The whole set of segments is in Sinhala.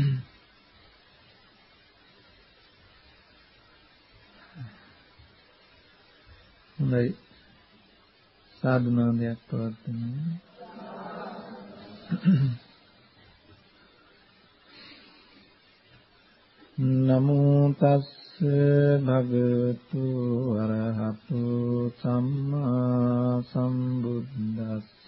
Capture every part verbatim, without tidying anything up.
හොඳයි සාදු නාමයක් පවත්වමු. නමෝ තස්ස භගවතු අරහතු සම්මා සම්බුද්දස්ස.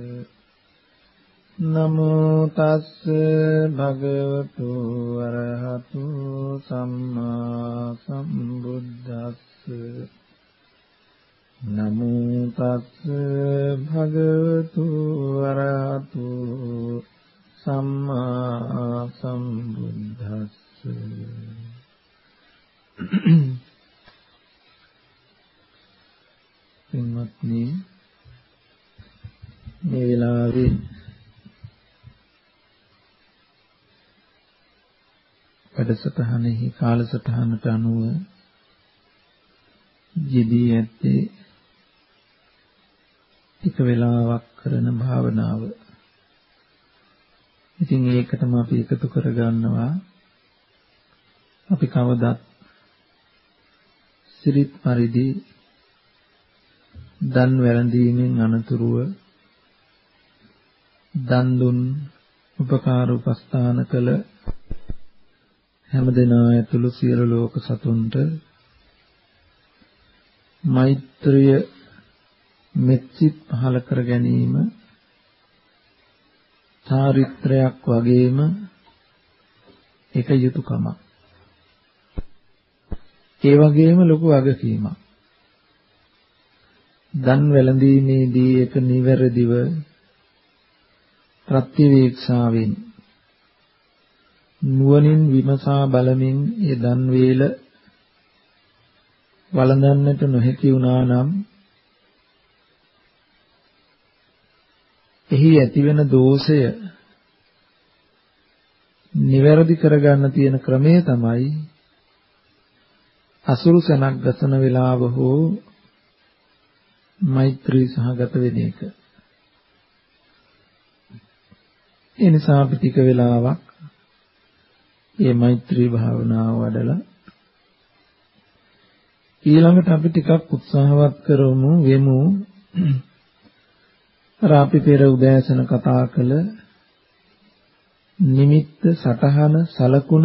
නමෝ තස්ස භගවතු අරහතු සම්මා සම්බුද්දස්ස. නමෝ තස්ස භගවතු අරහතු සම්මා සම්බුද්දස්ස. පින්වත්නි, මේ වෙලාවේ වැඩසටහනෙහි කාලසටහනට අනුව යෙදී ඇත්තේ ටික වෙලාවක් කරන භාවනාව. ඉතින් ඒකටම අපි එකතු කරගන්නවා අපි කවදත් සිරිත් පරිදි දන් වැළඳීමෙන් අනතුරුව දන් දුන් උපකාර උපස්ථාන කළ හැමදෙනා ඇතුළු සියලු ලෝක සතුන්ට මෛත්‍රිය මෙත්සිත පහළ කර ගැනීම චාරිත්‍රයක් වගේම එක යුතුයකමක්. ඒ වගේම ලොකු වගකීමක්. දන් වැළඳීමේදී එක නිවැරදිව ප්‍රතිවීක්ෂාවෙන් නුවණින් විමසා බලමින් ඒ දන් වේල වළඳන්නට නොහැකි වුණා නම් එහි ඇතිවෙන දෝෂය නිවැරදි කරගන්න තියෙන ක්‍රමය තමයි අසුරු සනක් ගසන වේලාව හෝ මෛත්‍රී සහගත වෙන එක. ඒ නිසා අපි ටික වෙලාවක් මේ මෛත්‍රී භාවනාව වඩලා ඊළඟට අපි ටිකක් උත්සාහවත් කරමු වෙමු. අර අපි පෙර උදෑසන කතා කළ නිමිත්ත සටහන සලකුණ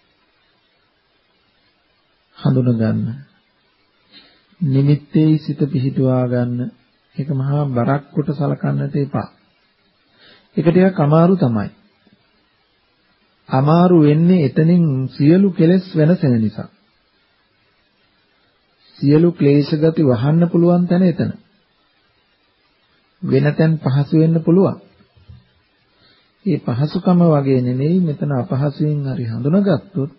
හඳුන ගන්න. නිමිත්තේ සිත පිහිටුවා ගන්න. ඒක මහා බරක් කොට සලකන්නට එපා. ඒක ටිකක් අමාරු තමයි. අමාරු වෙන්නේ එතනින් සියලු කෙලෙස් වෙනසෙන නිසා. සියලු ක්ලේශ ගති වහන්න පුළුවන් තැන එතන. වෙන තැන් පහසු වෙන්න පුළුවන්. ඒ පහසුකම වගේ නෙමෙයි මෙතන අපහසුයෙන් හරි හඳුනාගත්තොත්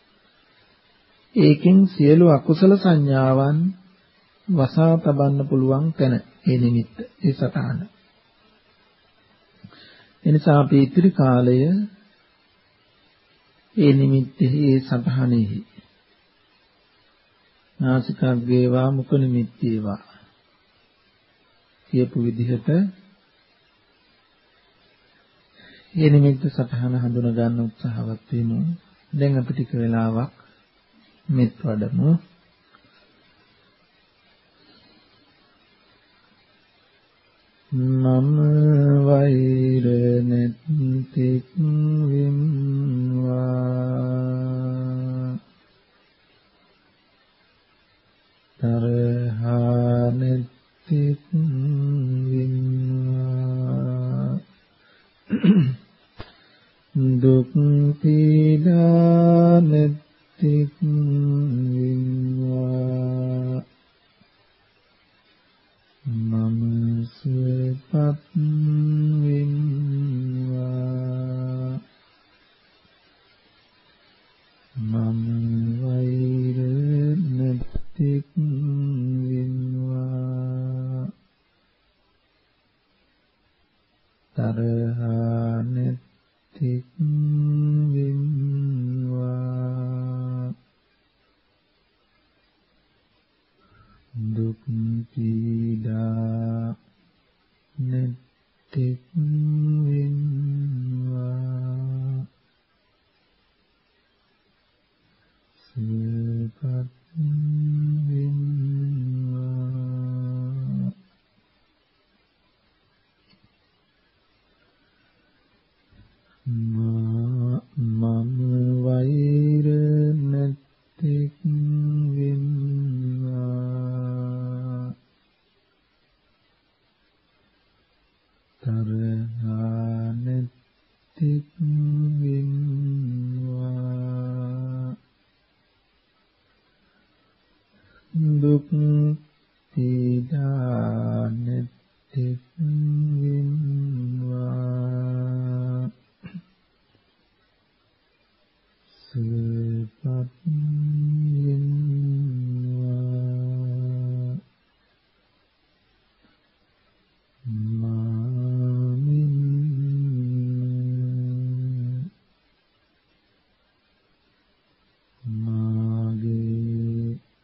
ඒකෙන් සියලු අකුසල සංඥාවන් වසා තබන්න පුළුවන් තැන ඒ නිමිත්ත ඒ සටහන. එනිසා අපි ඉතිරි කාලය ඒ නිමිත්තෙහි ඒ සටහනෙහි නාසිකාග්‍රේවා මුඛ නිමිත්තේවා කියපු විදිහට ඒ නිමිත්ත සටහන හඳුනා ගන්න උත්සාහවත් වෙමු. දැන් අපි ටික වෙලාවක් මෙත් වඩමු. මම වෛර නැතික් විම්වා තරහා නැතික් විම්වා දුක් පීඩා නැතික් විම්වා මම සුවපත් වෙම්වා මම වෛර නැතික් වෙම්වා තරහා නැතික් වෙම්වා දුක් පීඩා නැතික් වෙම්වා සුවපත් වෙත්වා මම වෛර නැත්තේක් වෙත්වා තරහා නැත්තේක් වෙත්වා දුක් පීඩා නැත්තේක් වෙත්වා සුවපත් වෙත්වා මාමින් මාගේ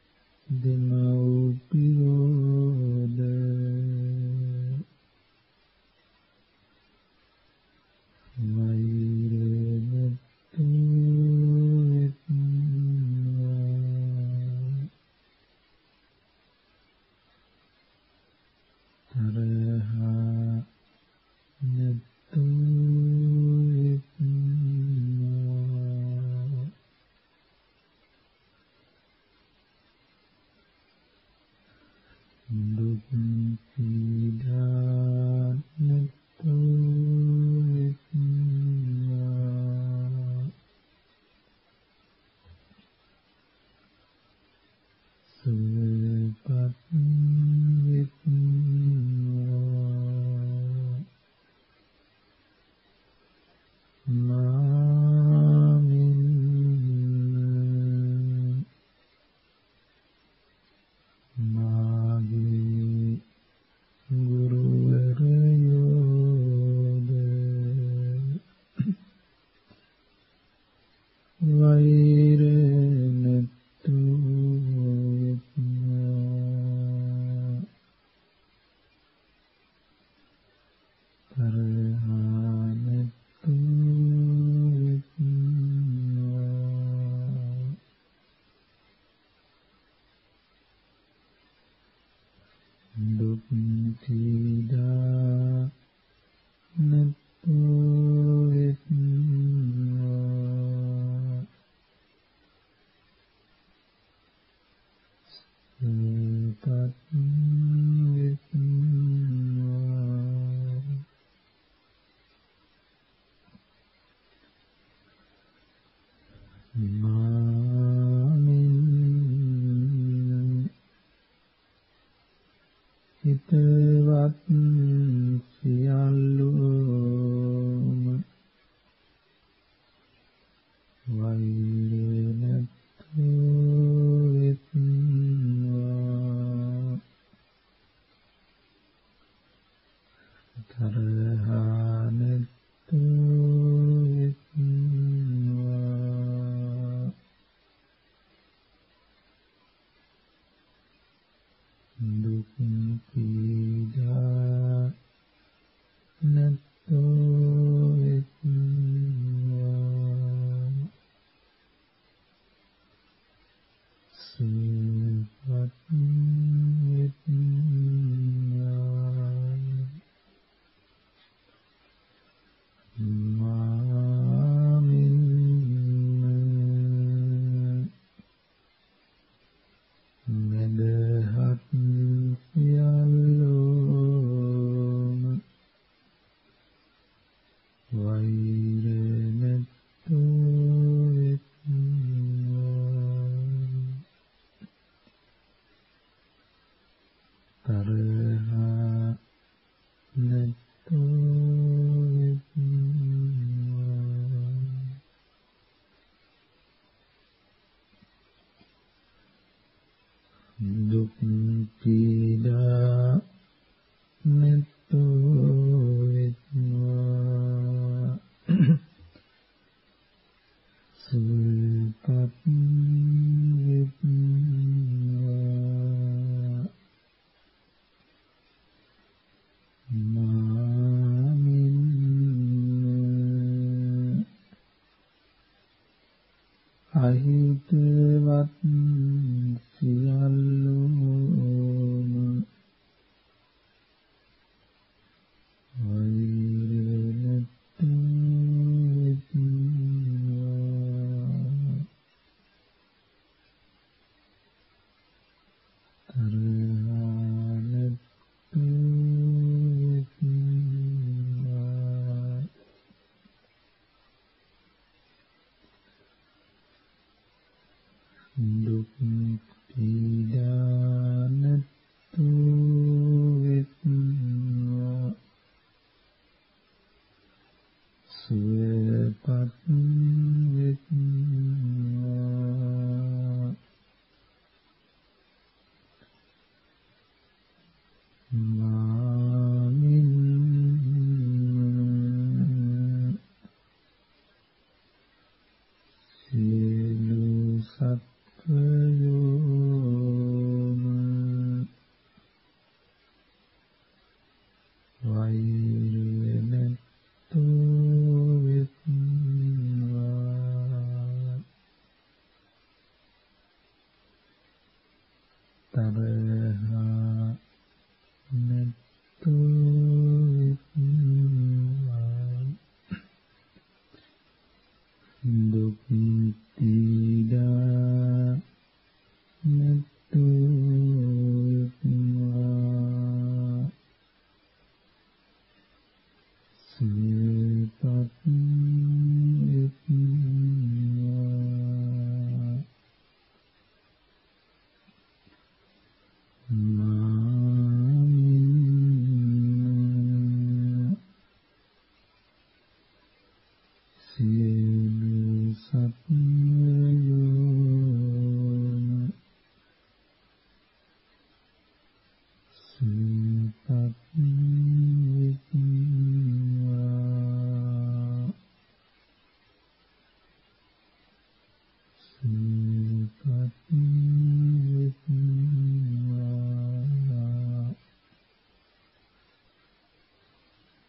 දෙමව්පියෝද වෛර නැත්තේ තරහා නැත්තේ දුක් පීඩා නැත්තේ සුවපත් වෙත්වා මාමින් මාගේ ගුරුවරයෝද වෛර නැත්තේ තරහා නැත්තේ දුක් පීඩා නැත්තේ සුවපත් වෙත්වා මාමින් හිතවත් සියල්ලෝම වෛර නැත්තේ වෙත්වා තරහා නැත්තේ වෙත්වා දුක් පීඩා නැත්තේ වෙත්වා සුවපත් වෙත්වා මාමින් මැදහත් සියල්ලෝම වෛර නැත්තේ තරහා නැත්තේ දුක් පීඩා නැත්තේ සුවපත් වෙත්වා මාමින් අහිතවත් සියල්ලෝම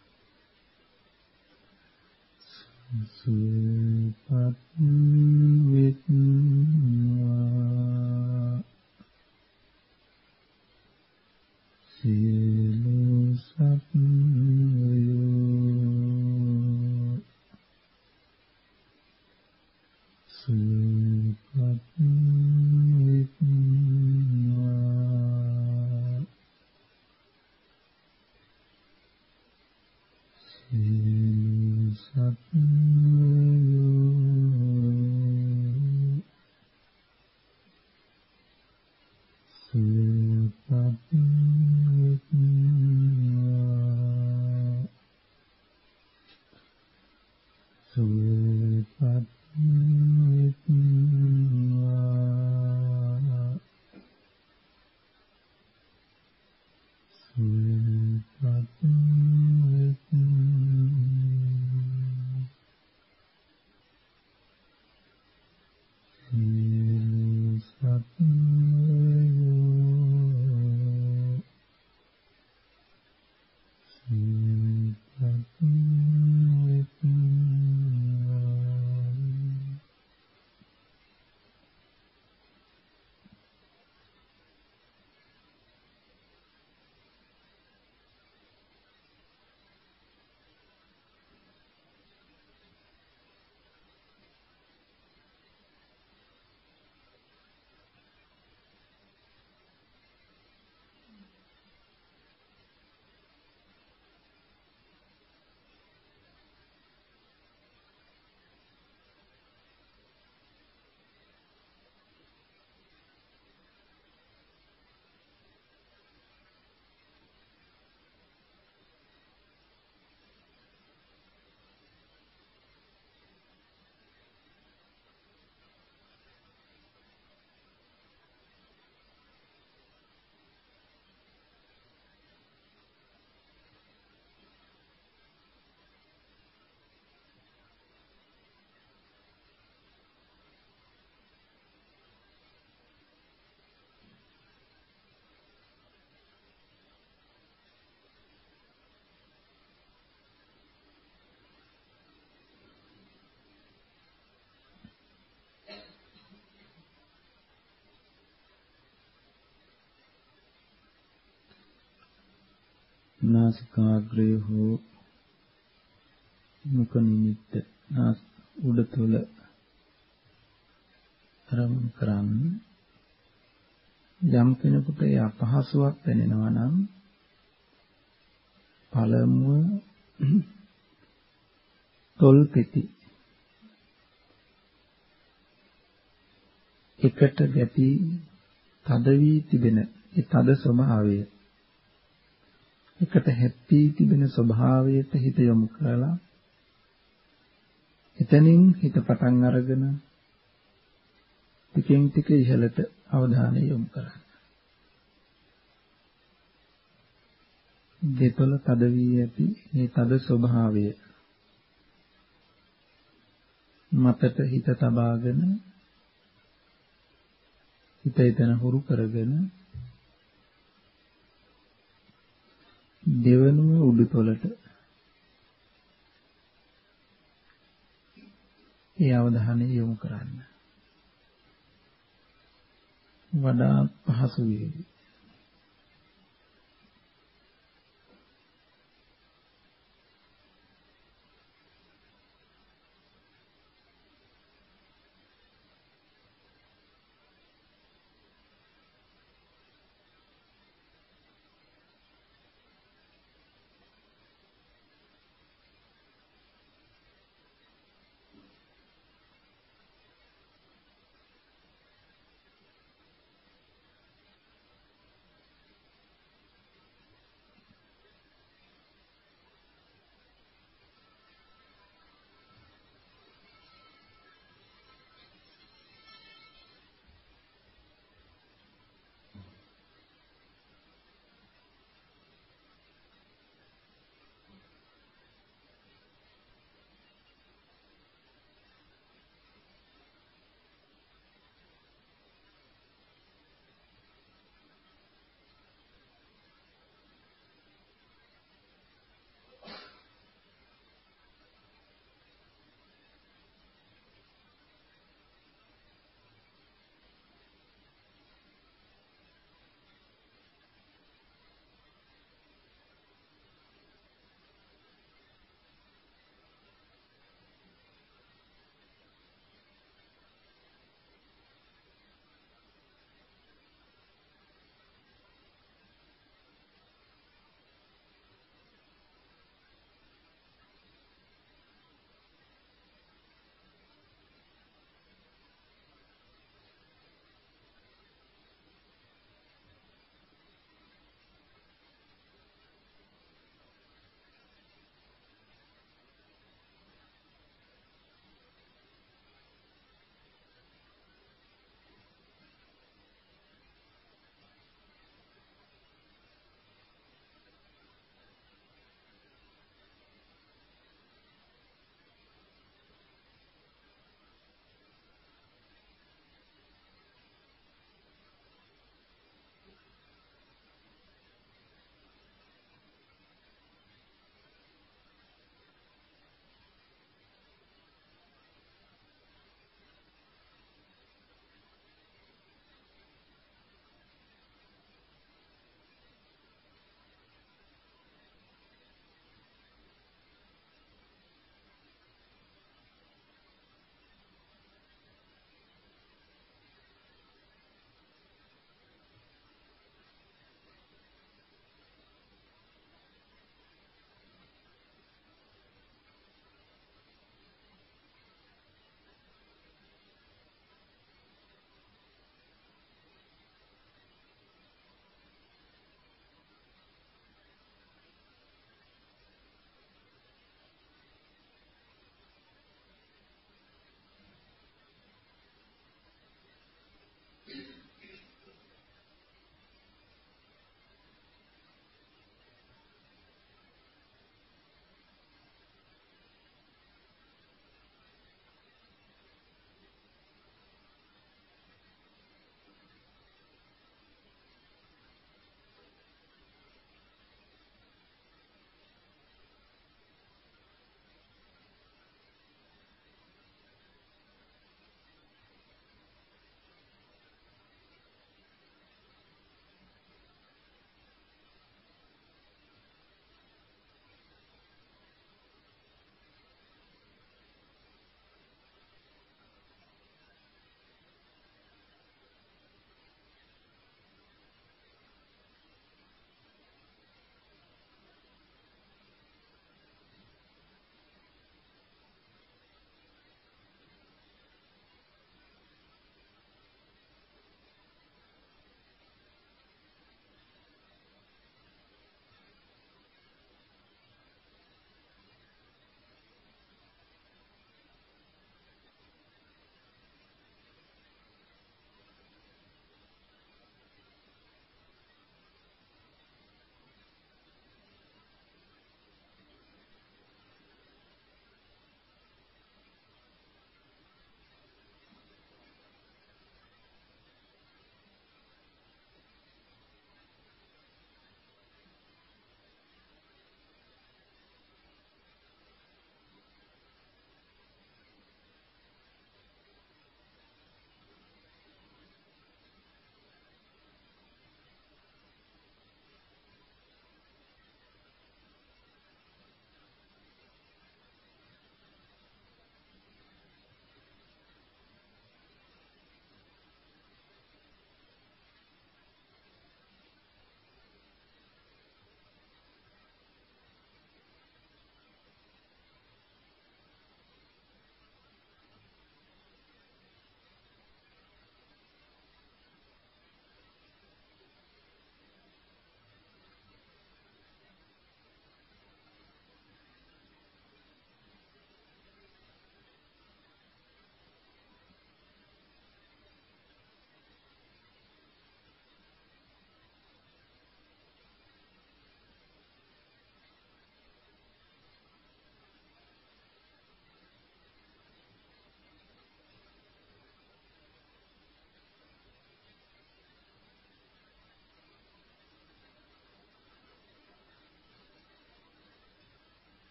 සුවපත් නාසිකාග්‍රය හෝ මුඛ නිමිත්ත නාස් උඩතුල අරමුණු කරන්න. යම් කෙනෙකුට ඒ අපහසුාවක් දැනෙනවා නම් පළමුව තොල් පෙති එකට ගැටි තද වී තිබෙන ඒ තද ස්වභාවය එකට හැප්පී තිබෙන ස්වභාවයට හිත යොමු කරලා එතනින් හිත පටන් අරගෙන ටිකෙන් ටික ඉහළට අවධානය යොමු කරන්න. දෙතොල තද වී ඇති මේ තද ස්වභාවය මතට හිත තබාගෙන හිත එතන හුරු කරගෙන දෙවනුව උඩුතොලට ඒ අවධානය යොමු කරන්න. වඩා පහසු වේවි.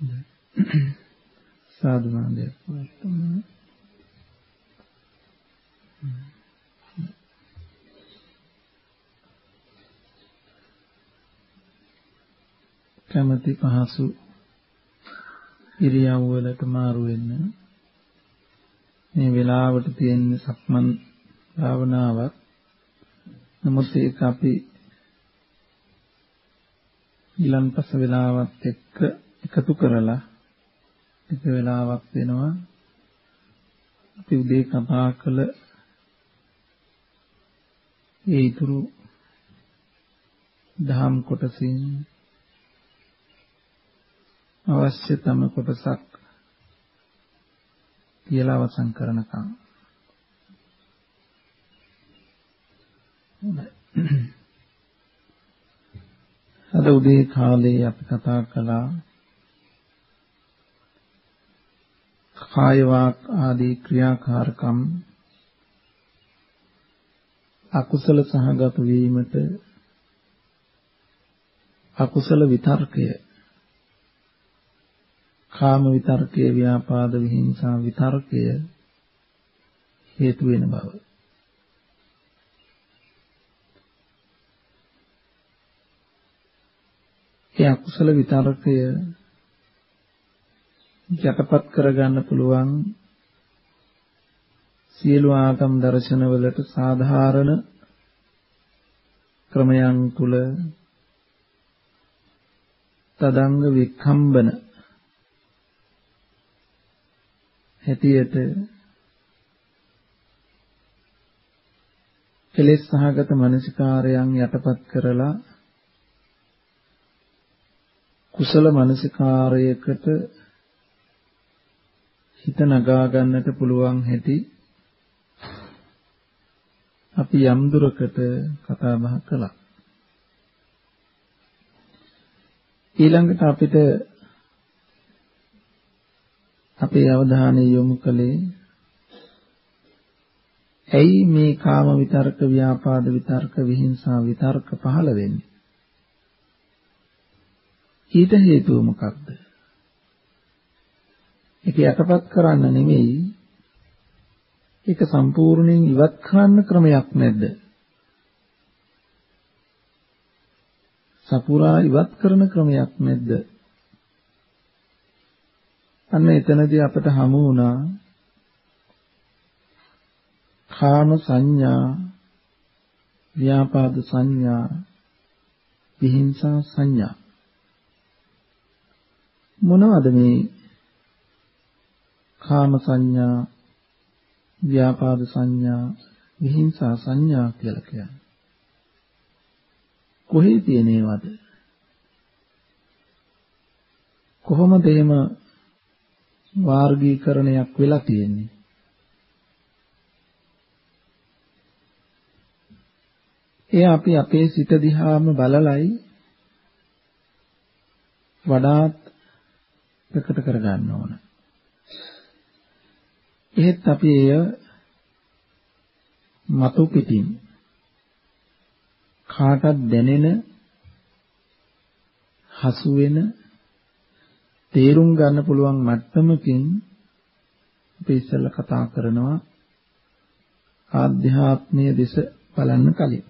සාදු නාදයක් වත්තම කැමැති පහසු ඉරියව් වලට මාරු වෙන්න මේ වෙලාවට තියෙන සක්මන් භාවනාවක්. නමුත් ඒක අපි ඊළඟපස වෙලාවත් එක්ක එකතු කරලා එක වෙලාවක් වෙනවා අපි උදේ කතා කළ ඒ ඊතුරු දහම් කොටසින් අවශ්‍යතම කොටසක් කියලා අවසන් කරනකම් අද උදේ කාලේ අපි කතා කළා කාය වාක් ආදී ක්‍රියාකාරකම් අකුසල සහගත වීමට අකුසල විතර්කය කාම විතර්කය ව්‍යාපාද විහිංසා විතර්කය හේතු වෙන බව. ඒ අකුසල විතර්කය යටපත් කරගන්න පුළුවන් සියලු ආගම් දර්ශනවලට සාධාරණ ක්‍රමයන් තුල තදංග වික්ඛම්බන හැටියට කෙලෙස් සහගත මනසිකාරයන් යටපත් කරලා කුසල මනසිකාරයකට හිත නගා ගන්නට පුළුවන් හැටි අපි යම් දුරකට කතා බහ කළා. ඊළඟට අපිට අපේ අවධානය යොමු කළේ ඇයි මේ කාම විතර්ක ව්‍යාපාද විතර්ක විහිංසා විතර්ක පහළ වෙන්නේ? ඊට හේතුව මොකක්ද? ඒක යටපත් කරන්න නෙමෙයි, ඒක සම්පූර්ණයෙන් ඉවත් කරන්න ක්‍රමයක් නැද්ද? සපුරා ඉවත් කරන ක්‍රමයක් නැද්ද? අන්න එතනදී අපට හමු වුණා කාම සංඥා, ව්‍යාපාද සංඥා, විහිංසා සංඥා. මොනවද මේ කාම සංඥා, ව්‍යාපාද සංඥා, විහිංසා සංඥා කියලා කියන්නේ? කොහේ තියෙනවද? කොහොමද එහෙම වර්ගීකරණයක් වෙලා තියෙන්නේ? ඒ අපි අපේ සිත දිහාම බලලයි වඩාත් ප්‍රකට කර ගන්න ඕන. එහෙත් අපි එය මතු පිටින් කාටත් දැනෙන, හසු වෙන, තේරුම් ගන්න පුළුවන් මට්ටමකින් අපි ඉස්සෙල්ලා කතා කරනවා ආධ්‍යාත්මීය දෙස බලන්න කලින්.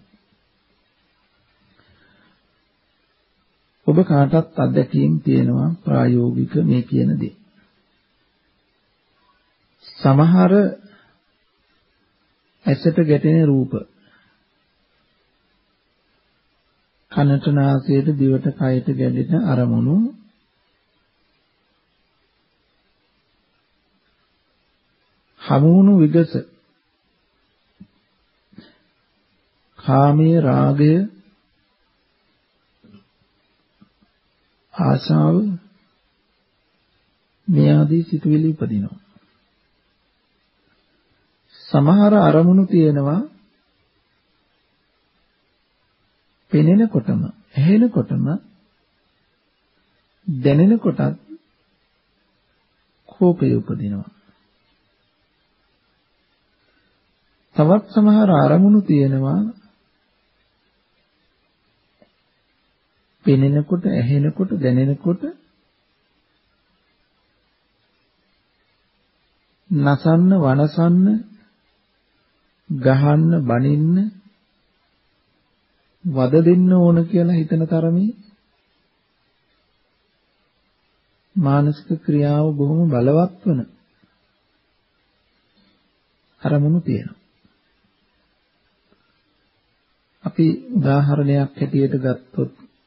ඔබ කාටත් අත්දැකීම් තියෙනවා ප්‍රායෝගික මේ කියන දේ. සමහර ඇසට ගැටෙන රූප, කනට නාසයට දිවට කයට ගැටෙන අරමුණු හමුණු විගස කාමයේ රාගය ආශාව මේ ආදී සිතුවිලි උපදිනවා. සමහර අරමුණු තියෙනවා පෙනෙනකොටම, ඇහෙනකොටම, දැනෙනකොටත් කෝපය උපදිනවා. තවත් සමහර අරමුණු තියෙනවා පෙනෙනකොට, ඇහෙනකොට, දැනෙනකොට නසන්න, වනසන්න, ගහන්න, බනින්න, වද දෙන්න ඕන කියලා හිතන තරමේ මානසික ක්‍රියාව බොහොම බලවත් වෙන අරමුණු තියෙනවා. අපි උදාහරණයක් හැටියට ගත්තොත්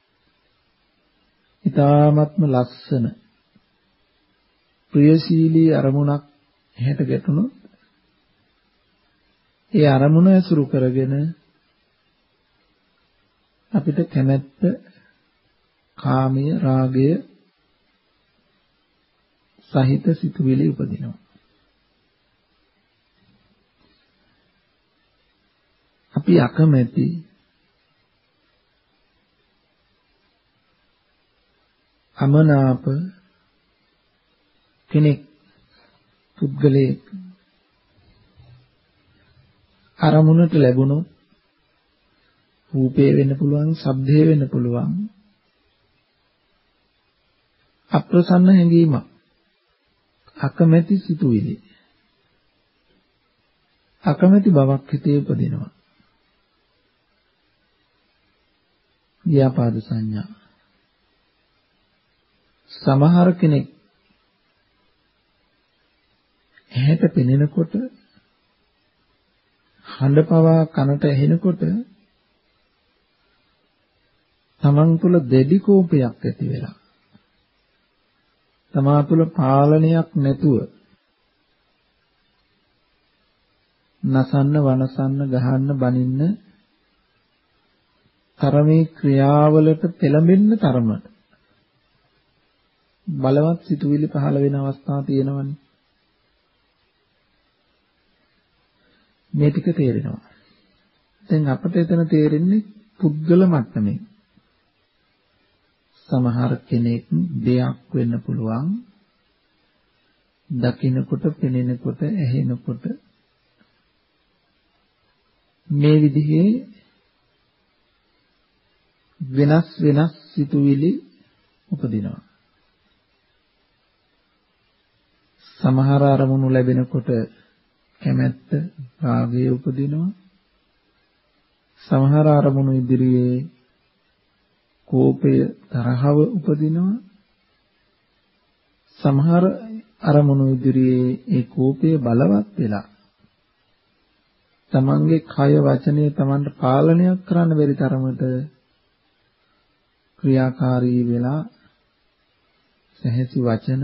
ඊ타ත්ම ලස්සන ප්‍රියශීලී අරමුණක් හැට ගැටුණොත් ඒ අරමුණ ඇසුරු කරගෙන අපිට කැමැත්ත, කාමය, රාගය සහිත සිතුවිලි උපදිනවා. අපි අකමැති අමනාප කෙනෙක්, පුද්ගලයෙක් අරමුණට ලැබුණොත් රූපේ වෙන්න පුළුවන්, ශබ්දේ වෙන්න පුළුවන්, අප්‍රසන්න හැඟීමක්, අකමැති සිතුවිලි, අකමැති බවක් හිතේ උපදිනවා. ව්‍යාපාද සංඥා. සමහර කෙනෙක් ඇහැට පෙනෙනකොට, හඬ පවා කනට ඇහෙනකොට තමන් තුළ දෙඩි කෝපයක් ඇති වෙලා, තමා තුළ පාලනයක් නැතුව නසන්න, වනසන්න, ගහන්න, බනින්න තරමේ ක්‍රියාවලට පෙළඹෙන්න තරමට බලවත් සිතුවිලි පහළ වෙන අවස්ථා තියෙනවනේ. මේ ටික තේරෙනවා. දැන් අපිට එතන තේරෙන්නේ පුද්ගල මට්ටමේ. සමහර කෙනෙක් දෙයක් වෙන්න පුළුවන්, දකින්නකොට, පෙනෙනකොට, ඇහෙනකොට මේ විදිහේ වෙනස් වෙනස් සිතුවිලි උපදිනවා. සමහර අරමුණු ලැබෙනකොට කැමැත්ත, රාගය උපදිනවා. සමහර අරමුණු ඉදිරියේ කෝපය, තරහව උපදිනවා. සමහර අරමුණු ඉදිරියේ ඒ කෝපය බලවත් වෙලා තමන්ගේ කය, වචනය තමන්ට පාලනයක් කරන්න බැරි තරමට ක්‍රියාකාරී වෙලා සැහැසි වචන,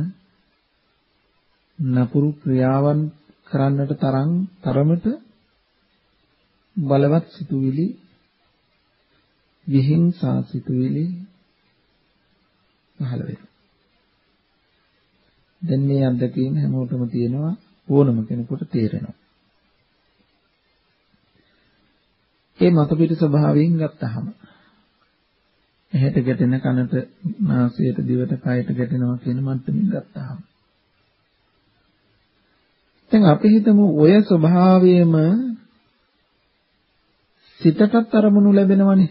නපුරු ක්‍රියාවන් කරන්නට තරම් තරමට බලවත් සිතුවිලි, විහිංසා සිතුවිලි පහළ වෙනවා. දැන් මේ අත්දැකීම හැමෝටම තියෙනවා, ඕනම කෙනෙකුට තේරෙනවා. ඒ මත පිට ස්වභාවයෙන් ගත්තහම ඇහැට ගැටෙන, කනට, නාසයට, දිවට, කයට ගැටෙනවා කියන මට්ටමින් ගත්තහම දැන් අපි හිතමු ඔය ස්වභාවයම සිතටත් අරමුණු ලැබෙනවනේ.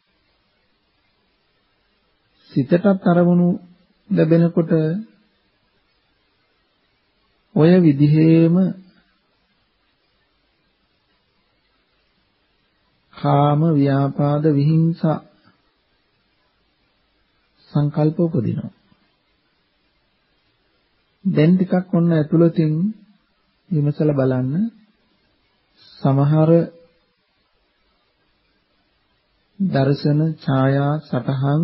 සිතටත් අරමුණු ලැබෙනකොට ඔය විදිහේම කාම, ව්‍යාපාද, විහිංසා සංකල්ප උපදිනවා. දැන් ටිකක් ඔන්න ඇතුළතින් විමසලා බලන්න. සමහර දර්ශන, ඡායා, සටහන්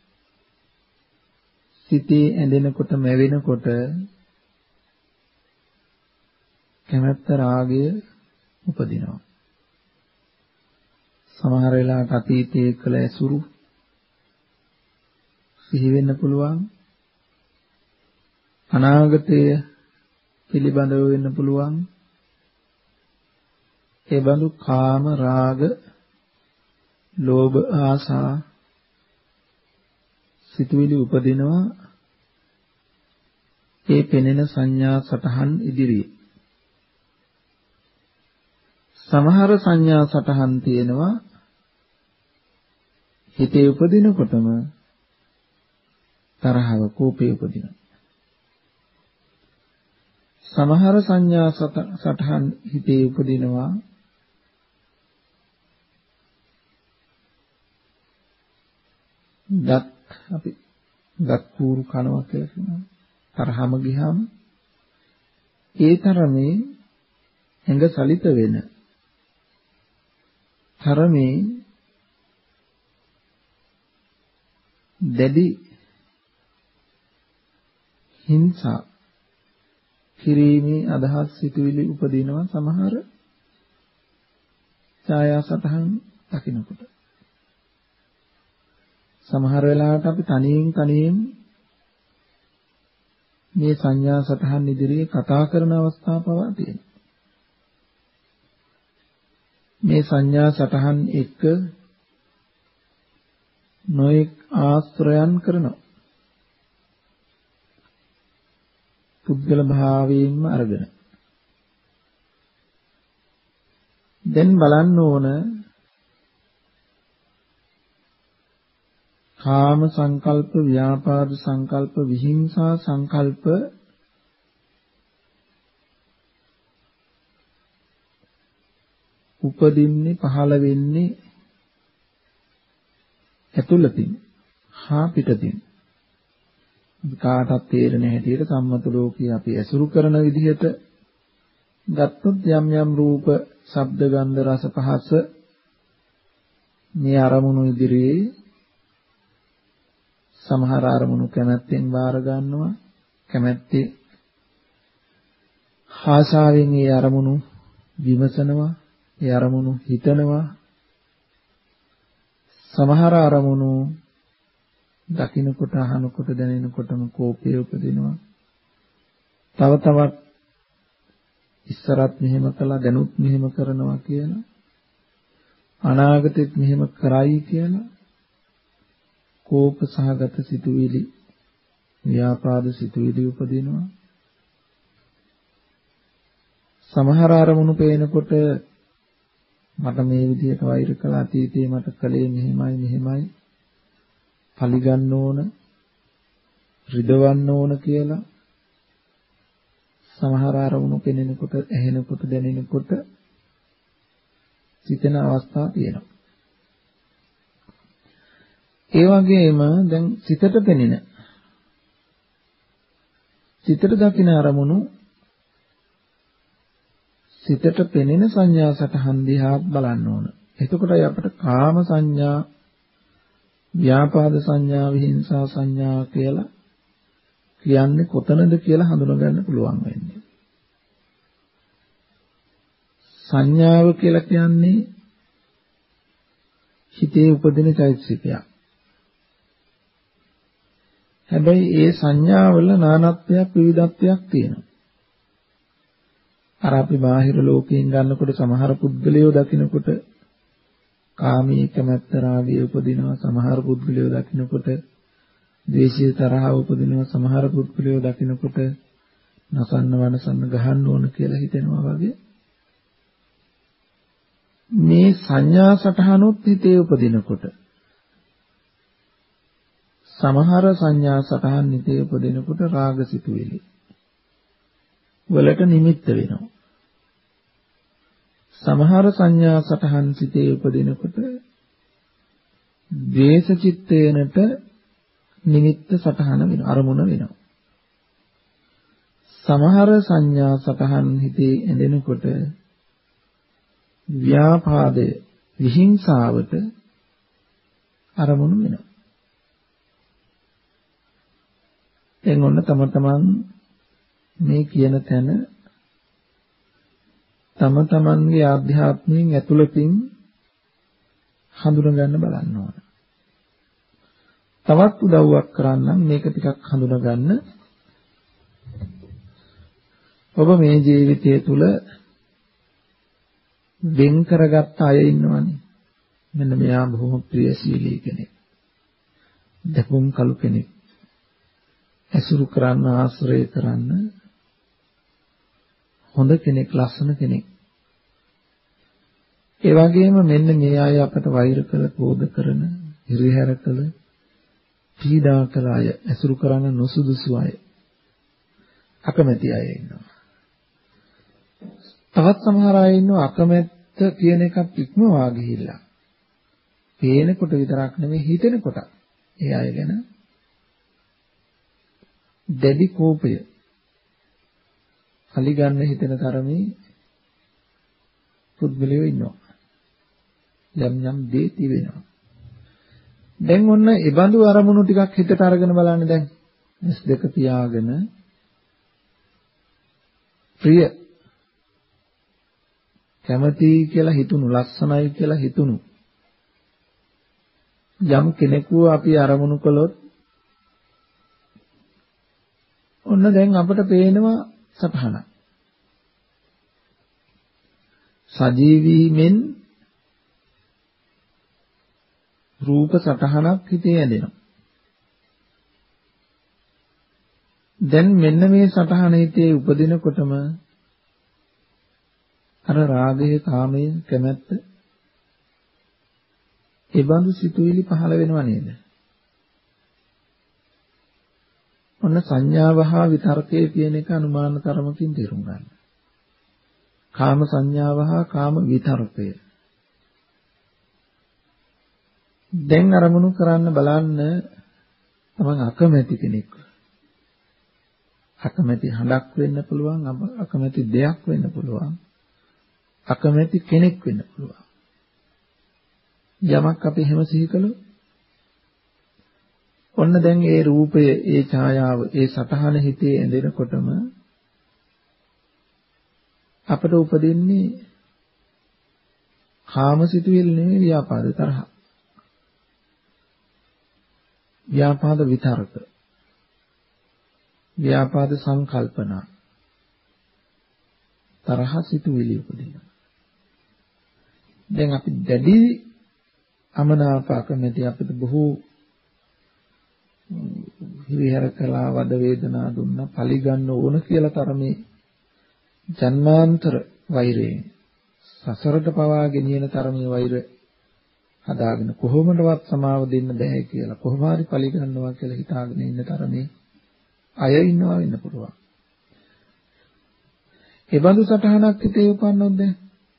සිතේ ඇඳෙනකොට, මැවෙනකොට කැමැත්ත, රාගය උපදිනවා. සමහර වෙලාවට අතීතයේ කළ ඇසුරු සිහි වෙන්න පුළුවන්. අනාගතය පිළිබඳව වෙන්න පුළුවන්. ඒ බඳු කාම, රාග, ලෝභ, ආසා සිතුවිලි උපදිනවා. ඒ පෙනෙන සංඥා සටහන් ඉදිරියේ සමහර සංඥා සටහන් තියෙනවා හිතේ උපදිනකොටම තරහව, කෝපය උපදිනවා. සමහර සංඥා සටහන් හිතේ උපදිනවා දත් අපි දත් කූරු කනවා කියලා කියනවා. තරහම ගියාම ඒ තරමේ ඇඟ සලිත වෙන තරමේ දැඩි හිංසා කිරීමේ අදහස් සිතුවිලි උපදිනවා සමහර ඡායා සතහන් දකින්නකොට. සමහර වෙලාවට අපි තනියෙන් තනියෙන් මේ සංඥා සතහන් ඉදිරියේ කතා කරන අවස්ථා පවා තියෙනවා. මේ සංඥා සතහන් එක්ක නොඑක් ආශ්‍රයන් කරනවා. පුද්ගල භාවයෙන්ම අරගෙන. දැන් බලන්න ඕන කාම සංකල්ප, ව්‍යාපාද සංකල්ප, විහිංසා සංකල්ප උපදින්නේ පහළ වෙන්නේ ඇතුළතින් හා පිටතින්. කාටත් තේරෙන හැටියට සම්මත ලෝකයේ අපි ඇසුරු කරන විදිහට ගත්තොත් යම් යම් රූප, ශබ්ද, ගන්ධ, රස, පහස මේ අරමුණු ඉදිරියේ සමහර අරමුණු කැමැත්තෙන් බාර ගන්නවා, කැමැත්තේ ආශාවෙන් ඒ අරමුණු විමසනවා, ඒ අරමුණු හිතනවා. සමහර අරමුණු දකින්නකොට, අහනකොට, දැනෙනකොටම කෝපය උපදිනවා. තව තවත් ඉස්සරත් මෙහෙම කළා, දැනුත් මෙහෙම කරනවා කියලා, අනාගතෙත් මෙහෙම කරයි කියලා කෝප සහගත සිතුවිලි, ව්‍යාපාද සිතුවිලි උපදිනවා. සමහර අරමුණු පේනකොට මට මේ විදිහට වෛර කළා, අතීතයේ මට කළේ මෙහෙමයි මෙහෙමයි, පරිගන්න ඕන, රිදවන්න ඕන කියලා සමහර අරමුණු පෙනෙනකොට, ඇහෙනකොට, දැනෙනකොට සිතන අවස්ථා තියෙනවා. ඒ වගේම දැන් සිතට පෙනෙන, සිතට දකින අරමුණු, සිතට පෙනෙන සංඥා සටහන් දිහා බලන්න ඕන. එතකොටයි අපිට කාම සංඥා, ව්‍යාපාද සංඥා, විහිංසා සංඥා කියලා කියන්නේ කොතනද කියලා හඳුනගන්න පුළුවන් වෙන්නේ. සංඥාව කියලා කියන්නේ හිතේ උපදින චෛතසිකයක්. හැබැයි ඒ සංඥාවල නානත්වයක්, විවිධත්වයක් තියෙනවා. අර අපි බාහිර ලෝකයෙන් ගන්නකොට සමහර පුද්ගලයෝ දකින්නකොට කාමී කැමැත්ත, රාගය උපදිනවා. සමහර පුද්ගලයෝ දකින්නකොට ද්වේෂය, තරහ උපදිනවා. සමහර පුද්ගලයෝ දකින්නකොට නසන්න, වනසන්න, ගහන්න ඕන කියලා හිතෙනවා වගේ. මේ සංඥා සටහනොත් හිතේ උපදිනකොට, සමහර සංඥා සටහන් හිතේ උපදිනකොට රාග සිතුවිලි වලට නිමිත්ත වෙනවා. සමහර සංඥා සටහන් සිතේ උපදිනකොට ද්වේෂ චිත්තේනට නිමිත්ත සටහන වෙනවා, අරමුණ වෙනවා. සමහර සංඥා සටහන් හිතේ ඇඳෙනකොට ව්‍යාපාදය, විහිංසාවට අරමුණු වෙනවා. එන් ඔන්න තම තමන් මේ කියන තැන තම තමන්ගේ ආධ්‍යාත්මයෙන් ඇතුළතින් හඳුනා ගන්න බලන්න ඕන. තවත් උදව්වක් කරන්නම් මේක ටිකක් හඳුනා ගන්න. ඔබ මේ ජීවිතය තුළ වෙන් කරගත්ත අය ඉන්නවනේ. මෙන්න මෙයා බොහොම ප්‍රියශීලී කෙනෙක්, දකුම් කළු කෙනෙක්, ඇසුරු කරන්න, ආශ්‍රය කරන්න හොඳ කෙනෙක්, ලස්සන කෙනෙක්. ඒ වගේම මෙන්න මේ අය අපට වෛර කළ, ක්‍රෝධ කරන, හිරිහැර කළ, පීඩා කළ අය, ඇසුරු කරන්න නොසුදුසු අය, අකමැති අය ඉන්නවා. තවත් සමහර අය ඉන්නවා අකමැත්ත කියන එකත් ඉක්මවා ගිහිල්ලා. පේනකොට විතරක් නෙමෙයි හිතෙනකොට. ඒ අය ගැන දැඩි කෝපය අලි ගන්න හිතෙන තරමේ පුද්ගලයෝ ඉන්නවා. යම් යම් දේ තිබෙනවා. දැන් ඔන්න ඒ බඳු අරමුණු ටිකක් හිතට අරගෙන බලන්න දැන්. S දෙක පියාගෙන ප්‍රිය කැමති කියලා හිතුණු ලස්සනයි කියලා හිතුණු යම් කෙනෙකු අපි අරමුණු කළොත් ඔන්න දැන් අපට පේනවා සතහන. සජීවීමෙන් රූප සතහනක් හිතේ ඇදෙනවා. දැන් මෙන්න මේ සතහන හිතේ උපදිනකොටම අර රාගය, කාමය, කැමැත්ත ඒ බඳු සිතුවිලි පහළ වෙනව නේද? ඔන්න සංඥාව හා විතර්කය කියන එක අනුමාන තරමකින් තේරුම් ගන්න. කාම සංඥාව හා කාම විතර්කය. දැන් අරමුණු කරන්න බලන්න තමන් අකමැති කෙනෙක්. අකමැති හඬක් වෙන්න පුළුවන්, අකමැති දෙයක් වෙන්න පුළුවන්, අකමැති කෙනෙක් වෙන්න පුළුවන්. යමක් අපි එහෙම සිහි කළොත් ඔන්න දැන් ඒ රූපය, ඒ ඡායාව, ඒ සතහන හිතේ ඇඳෙනකොටම අපට උපදින්නේ කාමසිතුවිලි නෙවෙයි ව්‍යාපාද තරහ. ව්‍යාපාද විතරක. ව්‍යාපාද සංකල්පනා. තරහ සිතුවිලි උපදිනවා. දැන් අපි දැඩි අමනාපකමැති අපිට බොහෝ හිරිහැර කළා, වද වේදනා දුන්නා, පලි ගන්න ඕන කියලා තරමේ ජන්මාන්තර වෛරයෙන් සසරට පවා ගෙනියන තරමේ වෛර හදාගෙන කොහොමදවත් සමාව දෙන්න බෑ කියලා කොහොම හරි පලි ගන්නවා කියලා හිතාගෙන ඉන්න තරමේ අය ඉන්නවා වෙන්න පුළුවන්. ඒ බඳු සටහනක් හිතේ උපන්නොත් දැන්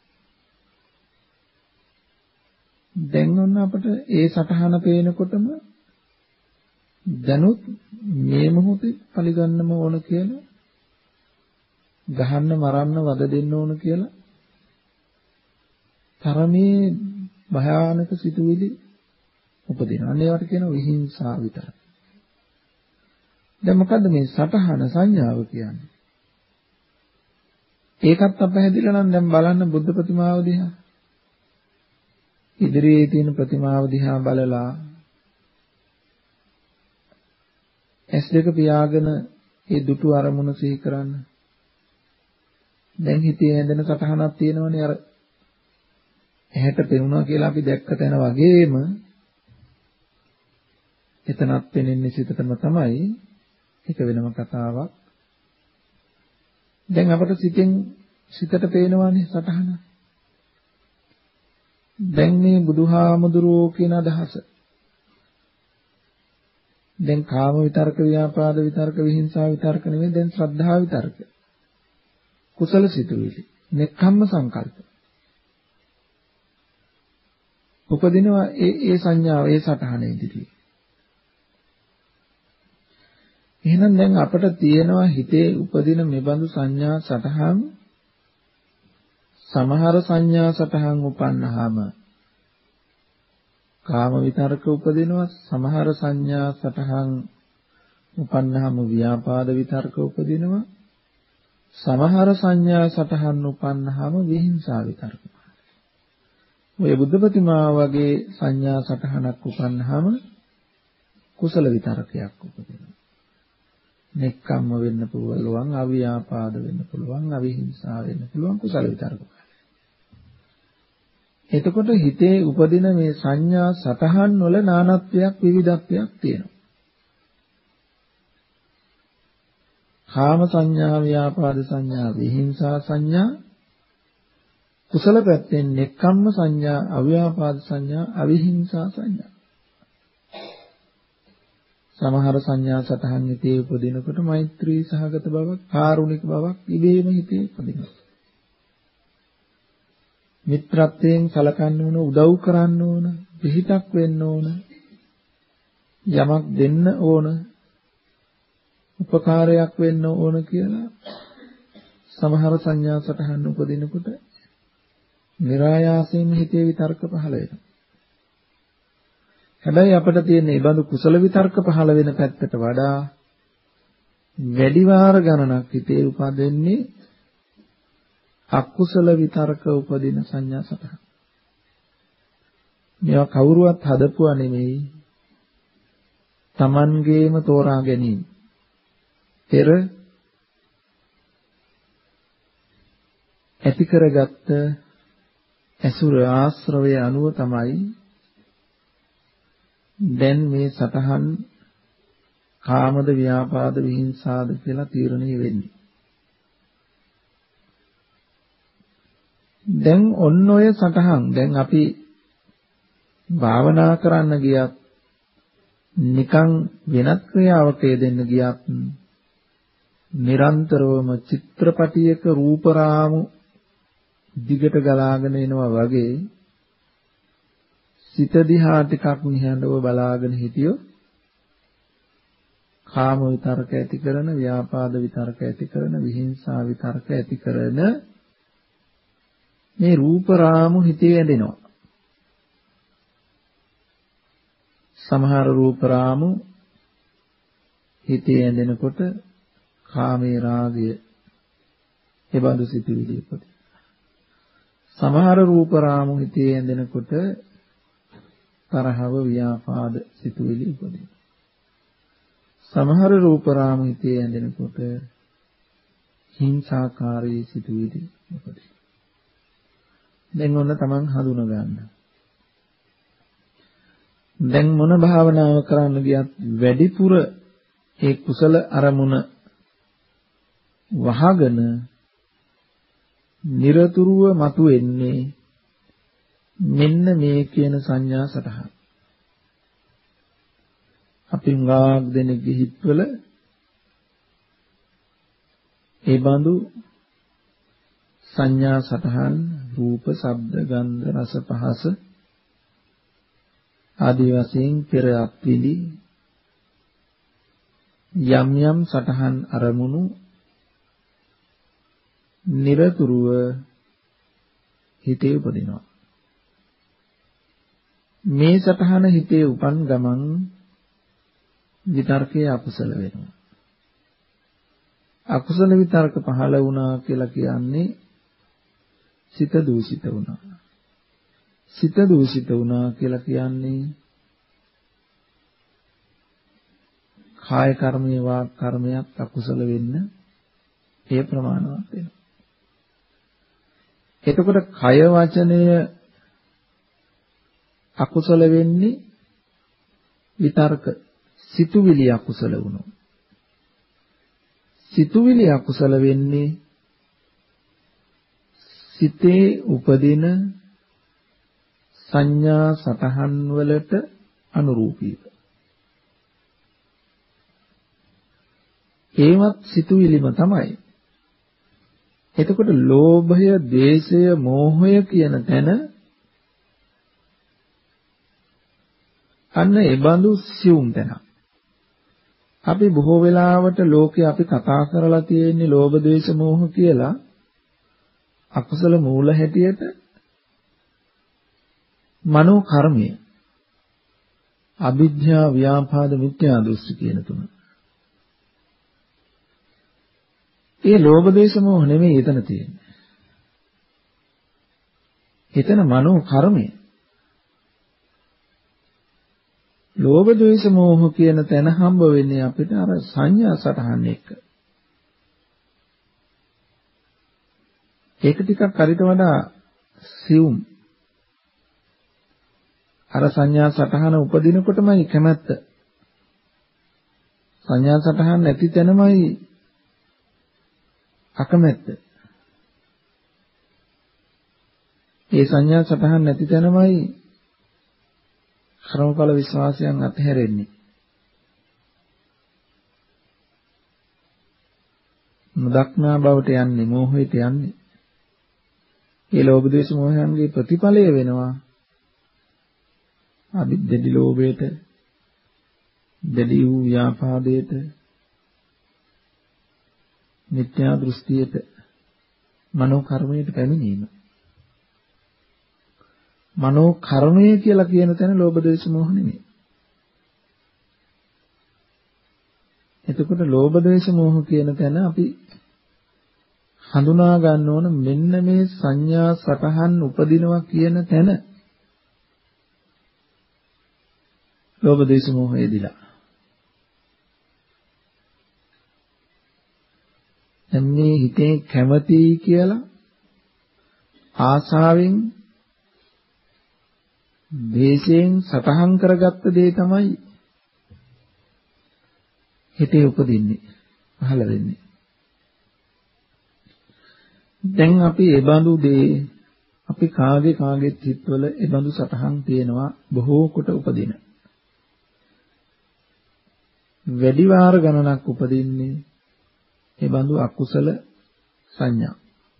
දැන් ඔන්න අපිට ඒ සටහන පේනකොටම දැනුත් මේ මොහොතේ පලි ගන්නම ඕන කියලා, ගහන්න මරන්න වද දෙන්න ඕන කියලා තරමේ භයානක සිතුවිලි උපදිනවා. අන්න ඒවට කියනවා විහිංසාව විතර. දැන් මොකද්ද මේ සටහන සංඥාව කියන්නේ? ඒකත් අපහැදිලා නම් දැන් බලන්න බුද්ධ ප්‍රතිමාව දිහා. ඉදිරියේ තියෙන ප්‍රතිමාව දිහා බලලා S දෙක පියාගෙන ඒ දුටු අරමුණ සිහි කරන්න. දැන් හිතේ ඇඳෙන සටහනක් තියෙනවනේ අර ඇහැට පෙනුණා කියලා අපි දැක්ක තැන වගේම එතනත් පෙනෙන්නේ සිතටම තමයි. ඒක වෙනම කතාවක්. දැන් අපට සිතෙන් සිතට පේනවානේ සටහන. දැන් මේ බුදුහාමුදුරුවෝ කියන අදහස. දැන් කාම විතර්ක, ව්‍යාපාද විතර්ක, විහිංසා විතර්ක නෙමෙයි, දැන් ශ්‍රද්ධා විතර්ක. කුසල සිතුවිලි, නෙක්ඛම්ම සංකල්ප. උපදිනවා ඒ ඒ සංඥාව, ඒ සටහන ඉදිරියේ. එහෙනම් දැන් අපට තියෙනවා හිතේ උපදින මෙබඳු සංඥා සටහන්. සමහර සංඥා සටහන් උපන්නාම කාම විතරක උපදිනවා, සමහර සංඥා සටහන් උපන්නාම ව්‍යාපාද විතරක උපදිනවා, සමහර සංඥා සටහන් උපන්නාම විහිංසා විතරක. ඔය බුද්ධ ප්‍රතිමා වගේ සංඥා සටහනක් උපන්නාම කුසල විතරකයක් උපදිනවා. නෙක්ඛම්ම වෙන්න පුළුවන්, අව්‍යාපාද වෙන්න පුළුවන්, අවිහිංසා වෙන්න පුළුවන්, කුසල විතරක. එතකොට හිතේ උපදින මේ සංඥා සතහන් වල නානත්වයක්, විවිධත්වයක් තියෙනවා. කාම සංඥා, ව්‍යාපාද සංඥා, විහිංසා සංඥා, කුසල පැත්තෙන් නෙක්ඛම්ම සංඥා, අව්‍යාපාද සංඥා, අවිහිංසා සංඥා. සමහර සංඥා සතහන් හිතේ උපදිනකොට මෛත්‍රී සහගත බවක්, කාරුණික බවක් ඉබේම හිතේ උපදිනවා. මිත්‍රත්වයෙන් සලකන්න ඕන, උදව් කරන්න ඕන, පිහිටක් වෙන්න ඕන, යමක් දෙන්න ඕන, උපකාරයක් වෙන්න ඕන කියලා සමහර සංඥා සටහන් උපදිනකොට નિરાයාසයෙන් හිතේ විතර්ක පහළ වෙනවා. හැබැයි අපිට තියෙන මේ බඳු කුසල විතර්ක පහළ වෙන පැත්තට වඩා වැඩි වාර ගණනක් හිතේ උපදින්නේ අකුසල විතර්ක උපදින සංඥා සටහන්. මේවා කවුරුවත් හදපුවා නෙමෙයි. Tamangeema තෝරා ගැනීම. පෙර ඇති කරගත්ත ඇසුර ආශ්‍රවය අනුව තමයි දැන් මේ සතහන් කාමද ව්‍යාපාද විහිංසාද කියලා තීරණය වෙන්නේ. දැන් ඔන්න ඔය සතහන් දැන් අපි භාවනා කරන්න ගියත් නිකන් වෙනත් ක්‍රියාවක යෙදෙන්න ගියත් නිරන්තරවම චිත්‍රපටියක රූප රාමු දිගට ගලාගෙන එනවා වගේ සිත දිහා ටිකක් නිහඬව බලාගෙන හිටියොත් කාම විතරක ඇති කරන, ව්‍යාපාද විතරක ඇති කරන, විහිංසා විතරක ඇති කරන මේ රූප රාමු හිතේ ඇදෙනවා. සමහර රූප රාමු හිතේ ඇදෙනකොට කාමේ රාගය එබඳු සිතුවිලි උපදින. සමහර රූප රාමු හිතේ ඇදෙනකොට තරහව ව්‍යාපාද සිතුවිලි උපදින. සමහර රූප රාමු හිතේ ඇදෙනකොට හිංසාකාරී සිතුවිලි උපදින. දැන් ඔන්න තමන් හඳුන ගන්න. දැන් මොන භාවනාව කරන්න ගියත් වැඩිපුර ඒ කුසල අරමුණ වහගෙන නිරතුරුව මතුවෙන්නේ මෙන්න මේ කියන සංඥා සටහන්. අපි ගාක් දෙනෙක්ගේ හිතවල ඒ බඳු සංඥා සටහන් රූප, ශබ්ද, ගන්ධ, රස, පහස ආදී වශයෙන් පෙර අත්විඳි යම් යම් සටහන් අරමුණු නිරතුරුව හිතේ උපදිනවා. මේ සටහන හිතේ උපන් ගමන් විතර්කයේ අකුසල වෙනවා. අකුසල විතර්ක පහළ වුණා කියලා කියන්නේ සිත දූෂිත වුණා. සිත දූෂිත වුණා කියලා කියන්නේ කාය කර්මයේ වාක් කර්මයක් අකුසල වෙන්න ඒ ප්‍රමාණවත් වෙනවා. එතකොට කය වචනය අකුසල වෙන්නේ විතර්ක සිතුවිලි අකුසල වුණොත්. සිතුවිලි අකුසල වෙන්නේ සිතේ උපදින සංඥා සතහන් වලට අනුරූපීව. ඒවත් සිතුවිලිම තමයි. එතකොට ලෝභය, ද්වේෂය, මෝහය කියන තැන අන්න ඒ බඳු සියුම් තැනක්. අපි බොහෝ වෙලාවට ලෝකේ අපි කතා කරලා තියෙන්නේ ලෝභ, ද්වේෂ, මෝහ කියලා අකුසල මූල හැටියට මනෝ කර්මය, අවිද්‍යා, ව්‍යාපාද, මිත්‍යා දෘෂ්ටි කියන තුන. ඒ ලෝභ, ද්වේෂ, මෝහ නෙමෙයි එතන තියෙන්නේ. එතන මනෝ කර්මය. ලෝභ, ද්වේෂ, මෝහ කියන තැන හම්බ වෙන්නේ අපිට අර සංඥා සටහන් එක්ක. ඒක ටිකක් හරිට වඩා සියුම්. අර සංඥා සටහන උපදිනකොටමයි කැමැත්ත. සංඥා සටහන් නැති තැනමයි අකමැත්ත. ඒ සංඥා සටහන් නැති තැනමයි කර්මඵල විශ්වාසයන් අතහැරෙන්නේ. නොදක්නා බවට යන්නේ, මෝහයට යන්නේ. ඒ ලෝභ ද්වේෂ මෝහයන්ගේ ප්‍රතිඵලය වෙනවා අපි දෙඩි ලෝභයට, දෙඩි වූ ව්‍යාපාදයට, මිත්‍යා දෘෂ්ටියට, මනෝ කර්මයට පැමිණීම. මනෝ කර්මය කියලා කියන තැන ලෝභ ද්වේෂ මෝහ නෙමෙයි. එතකොට ලෝභ ද්වේෂ මෝහ කියන තැන අපි හඳුනා ගන්න ඕන මෙන්න මේ සංඥා සටහන් උපදිනවා කියන තැන ලෝභ ද්වේෂ මෝහය දිලා. එන්නේ හිතේ කැමති කියලා ආසාවෙන් දේශයෙන් සටහන් කරගත්ත දේ තමයි හිතේ උපදින්නේ, පහළ වෙන්නේ. දැන් අපි ඒ බඳු දේ අපි කාගේ කාගේ හිතවල ඒ බඳු සටහන් තියෙනවා බොහෝ කොට උපදින. වැඩි වාර ගණනක් උපදින්නේ ඒ බඳු අකුසල සංඥා.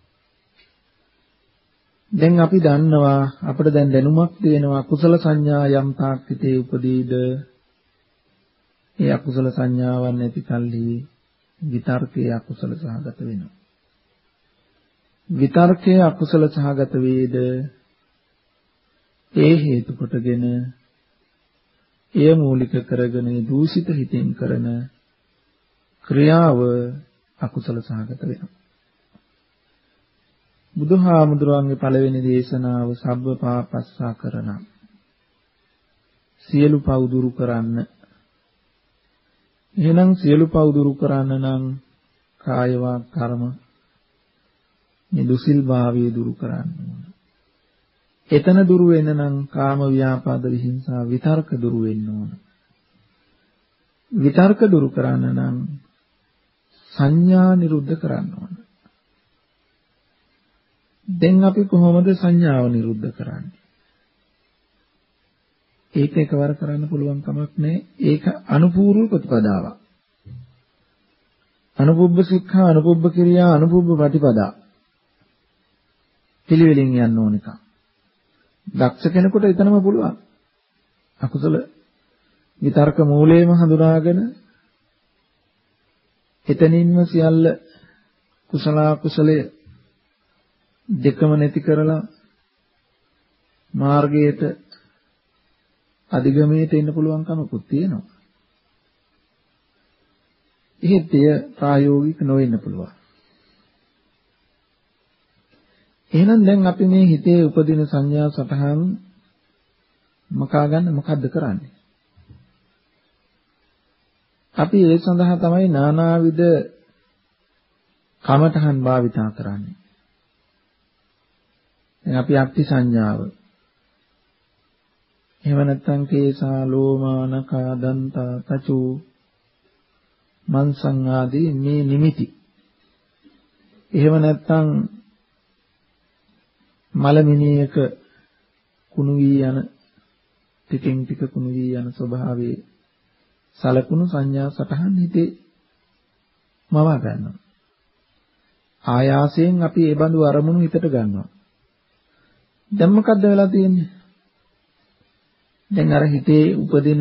දැන් අපි දන්නවා අපිට දැන් දැනුමක් තියෙනවා අකුසල සංඥා යම් තාක් හිතේ උපදීද ඒ අකුසල සංඥාවන් නැති කල්හි විතර්කයේ අකුසල සහගත වෙනවා. විතර්කයේ අකුසල සහගත වේද ඒ හේතු කොටගෙන එය මූලික කරගෙන දූෂිත හිතෙන් කරන ක්‍රියාව අකුසල සහගත වෙනවා. බුදුහාමුදුරන්ගේ පළවෙනි දේශනාව සබ්බ පාපස්සා කරන සියලු පව් දුරු කරන්න. එහෙනම් සියලු පව් දුරු කරන්න නම් කාය වාක් කර්ම මේ දුසිල් භාවය දුරු කරන්න ඕන. එතන දුරු වෙන නම් කාම ව්‍යාපාද විහිංසා විතර්ක දුරු වෙන්න ඕන. විතර්ක දුරු කරන්න නම් සංඥා නිරුද්ධ කරන්න ඕන. දැන් අපි කොහොමද සංඥාව නිරුද්ධ කරන්නේ? ඒක එකවර කරන්න පුළුවන් කමක් නැහැ. ඒක අනුපූර්ව ප්‍රතිපදාවක්. අනුපුබ්බ සික්ඛා, අනුපුබ්බ කිරියා, අනුපුබ්බ ප්‍රතිපදා. පිළිවෙලින් යන්න ඕන එක. දක්ෂ කෙනෙකුට එතනම පුළුවන්. අකුසල විතර්ක මූලයේම හඳුනාගෙන එතනින්ම සියල්ල කුසල කුසලය දෙකම නැති කරලා මාර්ගයට අධිගමයට එන්න පුළුවන් කමකුත් තියෙනවා. එහෙත් එය ප්‍රායෝගික නොවෙන්න පුළුවන්. එහෙනම් දැන් අපි මේ හිතේ උපදින සංඥා සටහන් මකා ගන්න මොකද්ද කරන්නේ? අපි ඒ සඳහා තමයි නානාවිද කමඨහන් භාවිතා කරන්නේ. දැන් අපි අක්ති සංඥාව. එහෙම නැත්නම් කේසා ලෝමානකා දන්තා තචු මන්සං ආදී මේ නිමිති. එහෙම නැත්නම් මලමිනියක කුණු වී යන ටිකෙන් ටික කුණු වී යන ස්වභාවයේ සලකුණු සංඥා සටහන් හිතේ මවා ගන්නවා. ආයාසයෙන් අපි ඒ බඳු අරමුණු හිතට ගන්නවා. දැන් මොකද්ද වෙලා තියෙන්නේ? දැන් අර හිතේ උපදින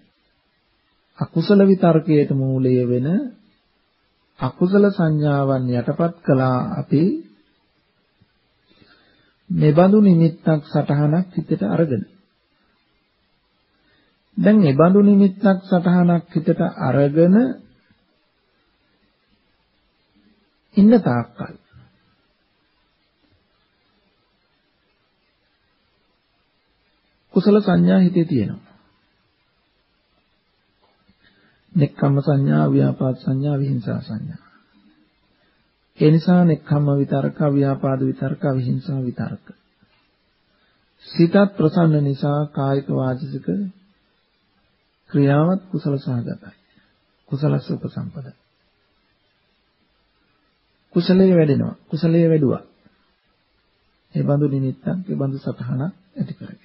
අකුසල විතර්කයට මූලය වෙන අකුසල සංඥාවන් යටපත් කළා අපි මෙබඳු නිමිත්තක් සටහනක් හිතට අරගෙන. දැන් මෙබඳු නිමිත්තක් සටහනක් හිතට අරගෙන ඉන්න තාක්කල් කුසල සංඥා හිතේ තියෙනවා. නෙක්ඛම්ම සංඥා, ව්‍යාපාද සංඥා, විහිංසා සංඥා. ඒ නිසා නෙක්ඛම්ම විතර්ක, ව්‍යාපාද විතර්ක, විහිංසා විතර්ක. සිතත් ප්‍රසන්න නිසා කායික වාචික ක්‍රියාවත් කුසල සහගතයි. කුසලස්ස උපසම්පදයි. කුසලයේ වැඩෙනවා. කුසලයේ වැඩුවා. ඒ බඳු නිමිත්තක්, ඒ බඳු සතහනක් ඇති කරගෙන.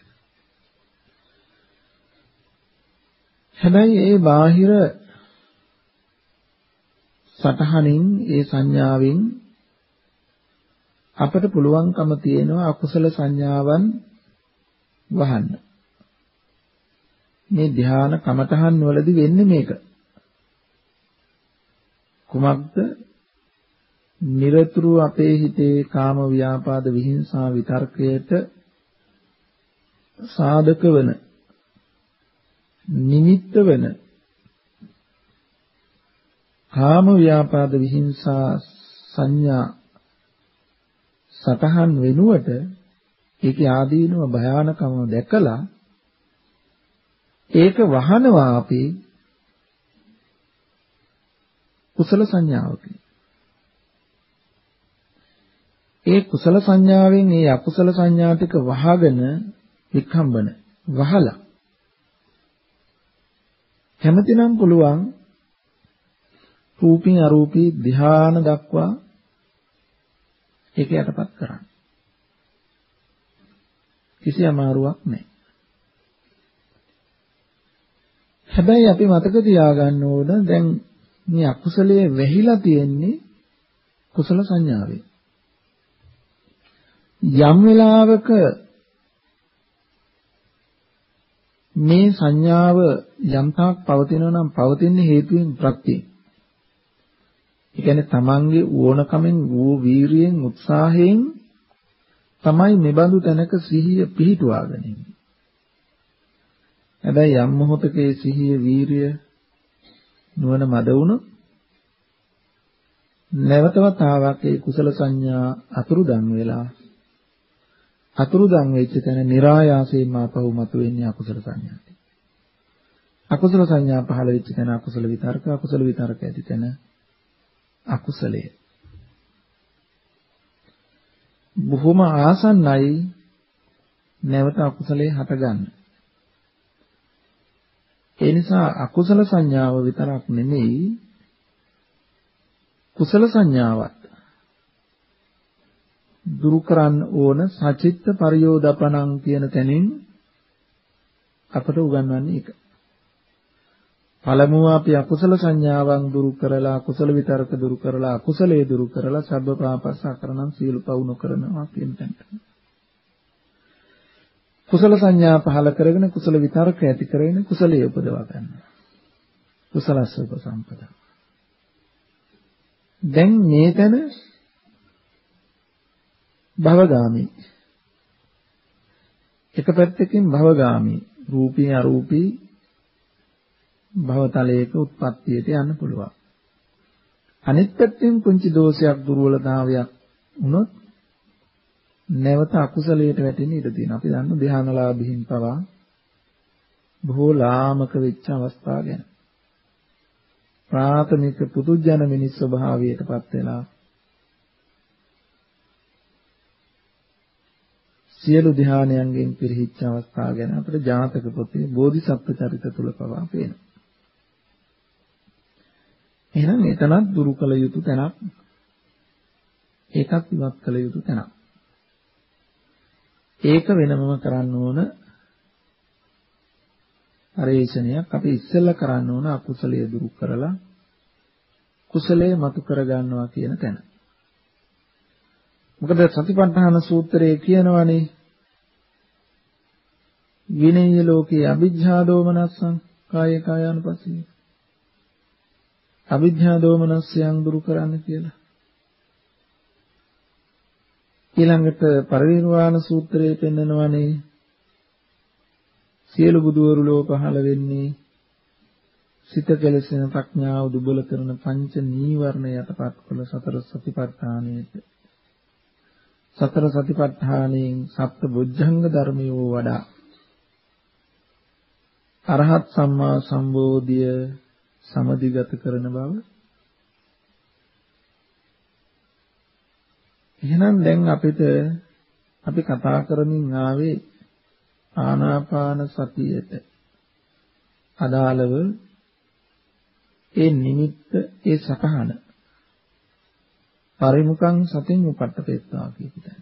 හැබැයි ඒ බාහිර සතහනින් ඒ සංඥාවෙන් අපට පුළුවන්කම තියෙනවා අකුසල සංඥාවන් වහන්න. මේ ධ්‍යාන කමඨහන් වලදී වෙන්නේ මේක. කුමක්ද? නිරතුරු අපේ හිතේ කාම ව්‍යාපාද විහිංසා විතර්කයට සාධක වන නිමිත්ත වන කාම ව්‍යාපාද විහිංසා සංඥා සතහන් වෙනුවට ඒකේ ආදීනව භයානකම දැකලා ඒක වහනවා අපි කුසල සංඥාවකින්. ඒ කුසල සංඥාවෙන් මේ අකුසල සංඥා ටික වහගෙන වික්ඛම්බන වහලා කැමතිනම් පුළුවන් රූපී අරූපී ධ්‍යාන දක්වා ඒක යටපත් කරන්න. කිසි අමාරුවක් නැහැ. හැබැයි අපි මතක තියාගන්න ඕන දැන් මේ අකුසලයේ වැහිලා තියෙන්නේ කුසල සංඥාවේ. යම් වෙලාවක මේ සංඥාව යම් තාක් පවතිනවා නම් පවතින හේතුවෙන් ප්‍රත්‍යයෙන්. ඒ කියන්නේ තමන්ගේ ඕනකමෙන් වූ වීරියෙන් උත්සාහයෙන් තමයි මෙබඳු තැනක සිහිය පිහිටුවාගෙන ඉන්නේ. හැබැයි යම් මොහොතකේ සිහිය වීරිය නුවණ මද වුණොත් නැවතවත් ආවක් ඒ කුසල සංඥා අතුරුදන් වෙලා අතුරුදන් වෙච්ච තැන નિરાයාසයෙන්ම ආපහු මතුවෙන්නේ අකුසල සංඥාට. අකුසල සංඥා පහළ වෙච්ච තැන අකුසල විතර්ක, අකුසල විතර්ක ඇති තැන අකුසලය. බොහොම ආසන්නයි නැවත අකුසලයේ හටගන්න. ඒ නිසා අකුසල සංඥාව විතරක් නෙමෙයි කුසල සංඥාවත් දුරු කරන්න ඕන සචිත්ත පරියෝදපණං කියන තැනින් අපට උගන්වන්නේ ඒක. පළමුව අපි අකුසල සංඥාවන් දුරු කරලා අකුසල විතරක දුරු කරලා අකුසලයේ දුරු කරලා සබ්බ පාපස්ස අකරණං සීල පවු නොකරනවා කියන තැනට. කුසල සංඥා පහල කරගෙන කුසල විතරක ඇති කරගෙන කුසලයේ උපදවා ගන්නවා. කුසලස්ස උපසම්පදා. දැන් මේ තැන භවගාමී. එක පැත්තකින් භවගාමී රූපී අරූපී භවතලයක උත්පත්තියට යන්න පුළුවන්. අනිත් පැත්තෙන් පුංචි දෝෂයක් දුර්වලතාවයක් වුණොත් නැවත අකුසලයට වැටෙන්න ඉඩ තියෙනවා. අපි දන්න ධ්‍යානලාභීන් පවා බොහෝ ලාමක වෙච්ච අවස්ථා ගැන. ප්‍රාථමික පුදුජන මිනිස් ස්වභාවයටපත් වෙලා සියලු ධ්‍යානයන්ගෙන් පිරිහිච්ච අවස්ථා ගැන අපිට ජාතක පොතේ බෝධිසත්ව චරිත තුල පවා පේනවා. එහෙනම් එතනත් දුරු කළ යුතු තැනක්, ඒකත් ඉවත් කළ යුතු තැනක්. ඒක වෙනමම කරන්න ඕන පරිශ්‍රණයක්. අපි ඉස්සෙල්ලා කරන්න ඕන අකුසලයේ දුරු කරලා කුසලයේ මතු කර ගන්නවා කියන තැන. මොකද සතිපට්ඨාන සූත්‍රයේ කියනවානේ විනය්‍ය ලෝකේ අවිජ්ජා දෝමනස්සං කාය කායානුපස්සී. අවිජ්ජා දෝමනස්සයන් දුරු කරන්න කියලා. ඊළඟට පරිනිර්වාණ සූත්‍රයේ පෙන්නනවානේ සියලු බුදුවරු ලෝ පහළ වෙන්නේ සිත කෙලෙසෙන ප්‍රඥාව දුබල කරන පංච නීවරණ යටපත් කළ සතර සතිපට්ඨානයට. සතර සතිපට්ඨානයෙන් සප්ත බොජ්ජංග ධර්මියෝ වඩා අරහත් සම්මා සම්බෝධිය සමදිගත කරන බව. එහෙනම් දැන් අපිට අපි කතා කරමින් ආවේ ආනාපාන සතියට අදාළව ඒ නිමිත්ත ඒ සකහන පරිමුඛං සතින් උපට්ඨපේත්වා කියපිටන.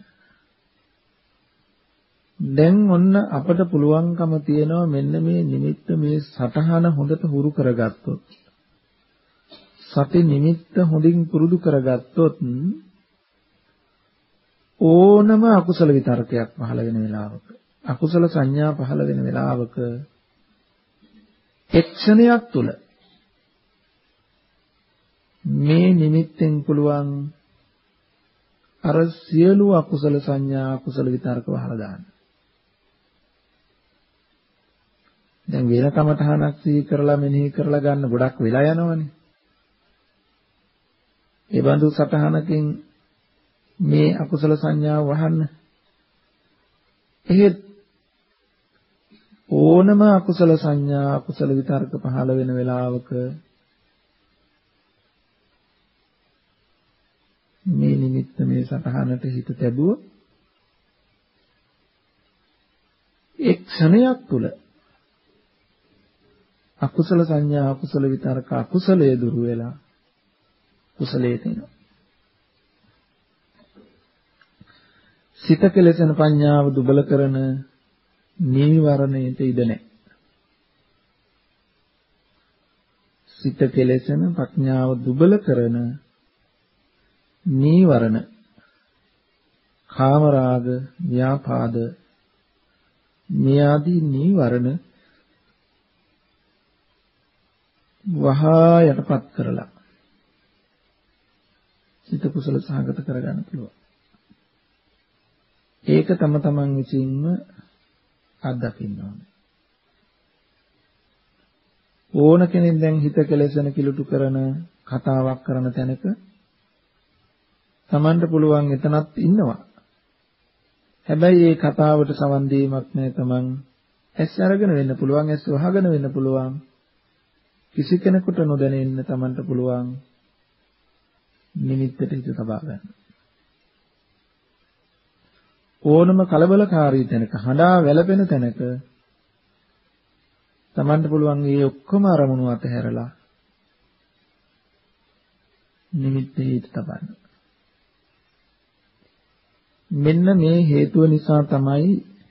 දැන් ඔන්න අපට පුළුවන්කම තියෙනවා මෙන්න මේ නිමිත්ත මේ සටහන හොඳට හුරු කරගත්තොත්, සති නිමිත්ත හොඳින් පුරුදු කරගත්තොත් ඕනම අකුසල විතර්කයක් පහළ වෙන වෙලාවක අකුසල සංඥා පහළ වෙන වෙලාවක එක්ෂණයක් තුල මේ නිමිත්තෙන් පුළුවන් අර සියලු අකුසල සංඥා අකුසල විතර්ක වහලා දාන්න. දැන් වෙන කමඨහනක් සිහි කරලා මෙනෙහි කරලා ගන්න ගොඩක් වෙලා යනවනේ. ඒ බඳු සටහනකින් මේ අකුසල සංඥාව වහන්න. එහෙත් ඕනම අකුසල සංඥා අකුසල විතර්ක පහළ වෙන වෙලාවක මේ නිමිත්ත මේ සටහනට හිත තැබුව එක් ක්ෂණයක් තුල අකුසල සංඥා අකුසල විතර්ක අකුසලයේ දුරු වෙලා කුසලයේ තෙනවා. සිත කෙලෙසන පඤ්ඤාව දුබල කරන නීවරණයට ඉඩ නැහැ. සිත කෙලෙසන ප්‍රඥාව දුබල කරන නීවරණ කාමරාග ව්‍යාපාද මේ ආදී නීවරණ වහා යටපත් කරලා සිත කුසල සහගත කරගන්න පුළුවන්. ඒක තම තමන් විසින්ම අත්දකින්න ඕනේ. ඕන කෙනෙක් දැන් හිත කෙලෙසන කිලුටු කරන කතාවක් කරන තැනක තමන්ට පුළුවන් එතනත් ඉන්නවා. හැබැයි ඒ කතාවට සවන් දීමක් නැහැ. තමන් ඇස් අරගෙන වෙන්න පුළුවන්, ඇස් වහගෙන වෙන්න පුළුවන්. කිසි කෙනෙකුට නොදැනෙන්න තමන්ට පුළුවන් නිමිත්තට හිත තබා ගන්න. ඕනම කලබලකාරී තැනක, හඬා වැළපෙන තැනක තමන්ට පුළුවන් මේ ඔක්කොම අරමුණු අතහැරලා නිමිත්තේ හිත තබන්න. මෙන්න මේ හේතුව නිසා තමයි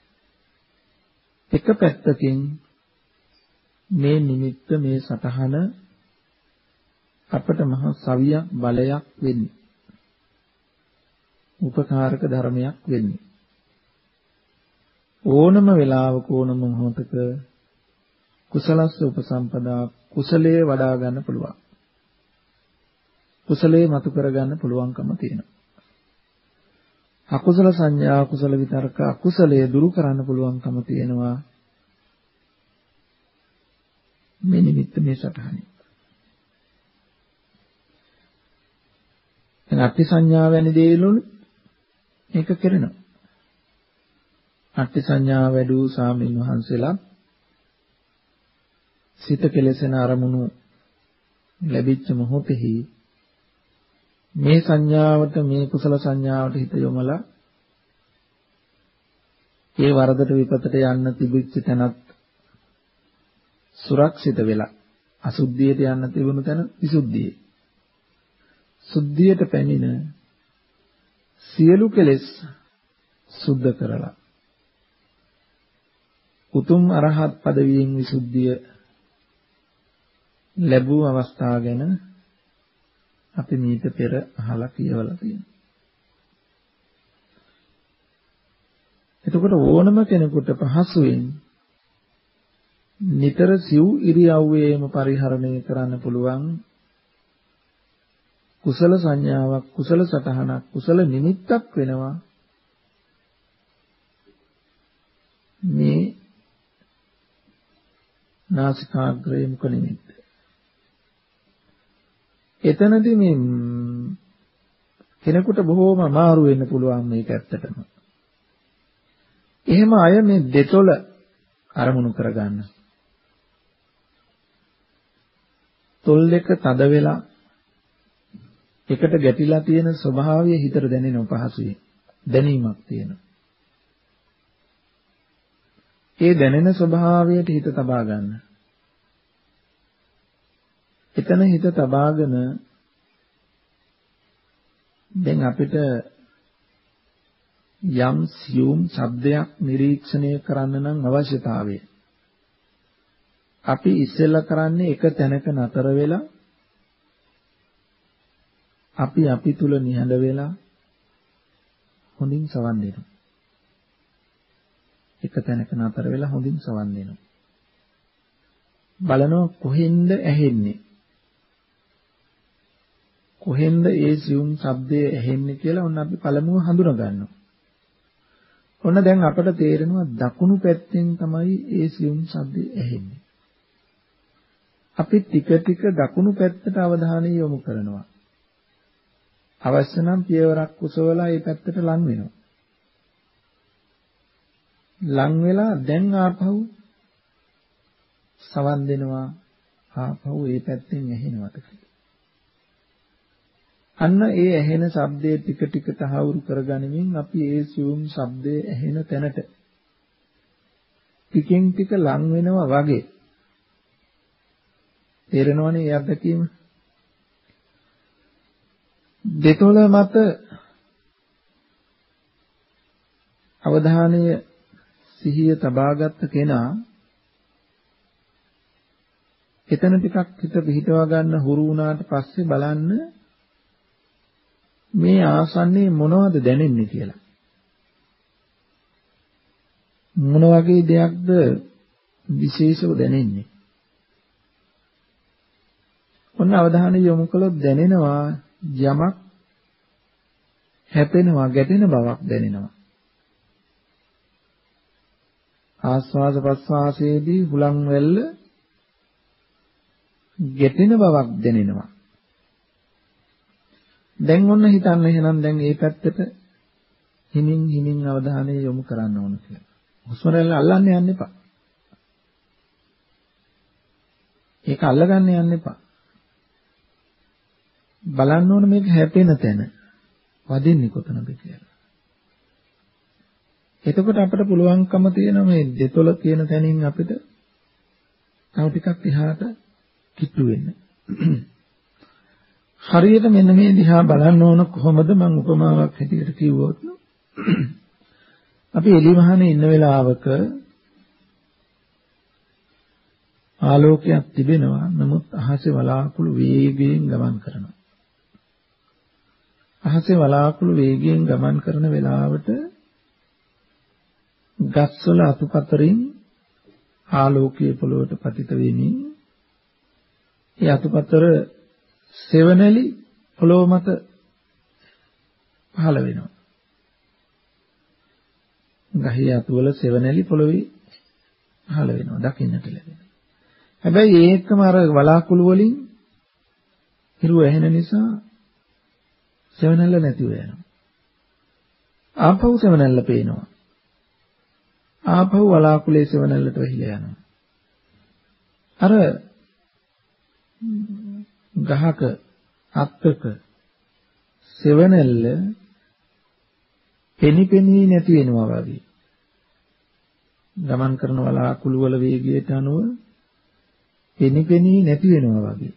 එක පැත්තකින් මේ නිමිත්ත මේ සතහන අපට මහ සවියක් බලයක් වෙන්නේ. උපකාරක ධර්මයක් වෙන්නේ. ඕනම වෙලාවක ඕනම මොහොතක කුසලස්ස උපසම්පදා කුසලයේ වඩා ගන්න පුළුවන්. කුසලයේ මතු කර ගන්න පුළුවන්කම තියෙනවා. අකුසල සංඥා අකුසල විතර්ක අකුසලයේ දුරු කරන්න පුළුවන්කම තියෙනවා. මේ නිමිත්ත මේ සටහනේ. එන අට්ඨි සංඥා වැනි දේවලුන මේක කරනවා. අට්ඨි සංඥා වැඩූ සාමින් වහන්සේලා සිත කෙලෙසෙන අරමුණු ලැබිච්ච මොහොතෙහි මේ සංඥාවට මේ කුසල සංඥාවට හිත යොමලා ඒ වරදට විපතට යන්න තිබිච්ච තැනත් සුරක්ෂිත වෙලා අසුද්ධියට යන්න තිබුණු තැන විසුද්ධියේ සුද්ධියට පැමිණ සියලු කෙලෙස් සුද්ධ කරලා උතුම් අරහත් පදවියෙන් විසුද්ධිය ලැබූ අවස්ථාව ගැන අපි මීට පෙර අහලා කියවලා තියෙනවා. එතකොට ඕනම කෙනෙකුට පහසුවෙන් නිතර සිව් ඉරියව්වේම පරිහරණය කරන්න පුළුවන් කුසල සංඥාවක් කුසල සටහනක් කුසල නිමිත්තක් වෙනවා මේ නාසිකාග්‍රේ මුඛ නිමිත්ත. එතනදී මේ කෙනෙකුට බොහෝම අමාරු වෙන්න පුළුවන් මේක ඇත්තටම. එහෙම අය මේ දෙතොල අරමුණු කරගන්න. තොල් දෙක තද වෙලා එකට ගැටිලා තියෙන ස්වභාවය හිතට දැනෙන පහසුවේ දැනීමක් තියෙනවා. ඒ දැනෙන ස්වභාවයට හිත තබා ගන්න. එතන හිත තබාගෙන දැන් අපිට යම් සියුම් ශබ්දයක් නිරීක්ෂණය කරන්න නම් අවශ්‍යතාවය. අපි ඉස්සෙල්ලා කරන්නේ එක තැනක නතර වෙලා අපි අපි තුල නිහඬ වෙලා හොඳින් සවන් දෙනවා. එක තැනක නතර වෙලා හොඳින් සවන් දෙනවා. බලනවා කොහෙන්ද ඇහෙන්නේ? කොහෙන්ද ඒ සියුම් ශබ්දය ඇහෙන්නේ කියලා ඔන්න අපි පළමුව හඳුනා ගන්නවා. ඔන්න දැන් අපට තේරෙනවා දකුණු පැත්තෙන් තමයි ඒ සියුම් ශබ්දය ඇහෙන්නේ. අපි ටික ටික දකුණු පැත්තට අවධානය යොමු කරනවා. අවශ්‍ය නම් පියවරක් උසවලා ඒ පැත්තට ලං වෙනවා. ලං වෙලා දැන් ආපහු සවන් දෙනවා. ආපහු ඒ පැත්තෙන් ඇහෙනවට කියලා. අන්න ඒ ඇහෙන ශබ්දයේ ටික ටික තහවුරු කරගනිමින් අපි ඒ සියුම් ශබ්දයේ ඇහෙන තැනට ටිකෙන් ටික ලං වෙනවා වගේ. තේරෙනවනේ ඒ අත්දැකීම? දෙතොල මත අවධානය සිහිය තබාගත් කෙනා එතන ටිකක් හිත පිහිටවා ගන්න හුරු වුණාට පස්සේ බලන්න මේ ආසන්නයේ මොනවද දැනෙන්නේ කියලා. මොන වගේ දෙයක්ද විශේෂව දැනෙන්නේ? ඔන්න අවධානය යොමු කළොත් දැනෙනවා යමක් හැපෙනවා, ගැටෙන බවක් දැනෙනවා. ආස්වාද ප්‍රස්වාසයේදී හුලං වැල්ල ගැටෙන බවක් දැනෙනවා. දැන් ඔන්න හිතන්න එහෙනම් දැන් මේ පැත්තට හිමින් හිමින් අවධානය යොමු කරන්න ඕන කියලා. හුස්ම රැල්ල අල්ලන්න යන්න එපා. ඒක අල්ලගන්න යන්න එපා. බලන්න ඕන මේක හැපෙන තැන. වදින්නේ කොතනද කියලා. එතකොට අපිට පුළුවන්කම තියෙන මේ දෙතොල කියන තැනින් අපිට තව ටිකක් එහාට කිට්ටු වෙන්න. හරියට මෙන්න මේ දිහා බලන්න ඕන කොහොමද මම උපමාවක් හැටියට කිව්වොත් අපි එළිමහනේ ඉන්න වෙලාවක ආලෝකයක් තිබෙනවා. නමුත් අහසේ වලාකුළු වේගයෙන් ගමන් කරනවා. අහසේ වලාකුළු වේගයෙන් ගමන් කරන වෙලාවට ගස්වල අතුපතරින් ආලෝකයේ පොළොවට පතිත වෙමින් ඒ අතුපතර සෙවණැලි පොළොව මත පහළ වෙනවා. ගහේ අතුවල සෙවණැලි පොළොවේ පහළ වෙනවා දකින්නට ලැබෙනවා. හැබැයි ඒකම අර වලාකුළු වලින් හිරුව ඇහෙන නිසා සෙවණැල්ල නැතිව යනවා. ආපහු සෙවණැල්ල පේනවා. ආපහු වලාකුළේ සෙවණැල්ලට වැහිලා යනවා. අර ගහක අත්තක සෙවණැල්ල පෙනිපෙනී නැති වෙනවා වගේ. ගමන් කරන වලාකුළු වල වේගයට අනුව පෙනිපෙනී නැති වෙනවා වගේ.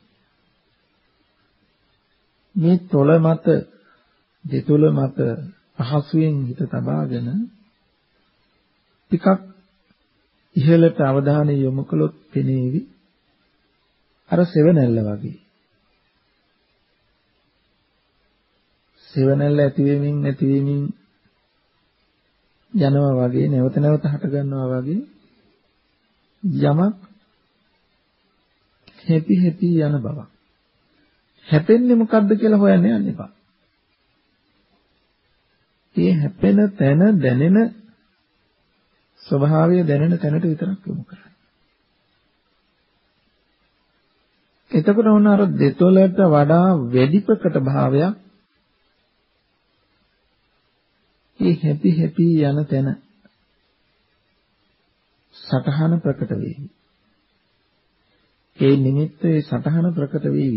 මේ තොල මත දෙතොල මත පහසුවෙන් හිත තබාගෙන ටිකක් ඉහළට අවධානය යොමු කළොත් පෙනේවි අර සෙවණැල්ල වගේ. සෙවණැල්ල ඇති වෙමින් නැති වෙමින් යනවා වගේ, නැවත නැවත හට ගන්නවා වගේ යමක් හැපි හැපි යන බවක්. හැපෙන්නේ මොකද්ද කියලා හොයන්න යන්න එපා. මේ හැපෙන තැන දැනෙන ස්වභාවය දැනෙන තැනට විතරක් යොමු කරන්න. එතකොට වුණ අර දෙතොලට වඩා වැඩි ප්‍රකට භාවයක් මේ හැපි හැපි යන තැන සතහන ප්‍රකට වේවි. ඒ නිමිත්තේ සතහන ප්‍රකට වේවි.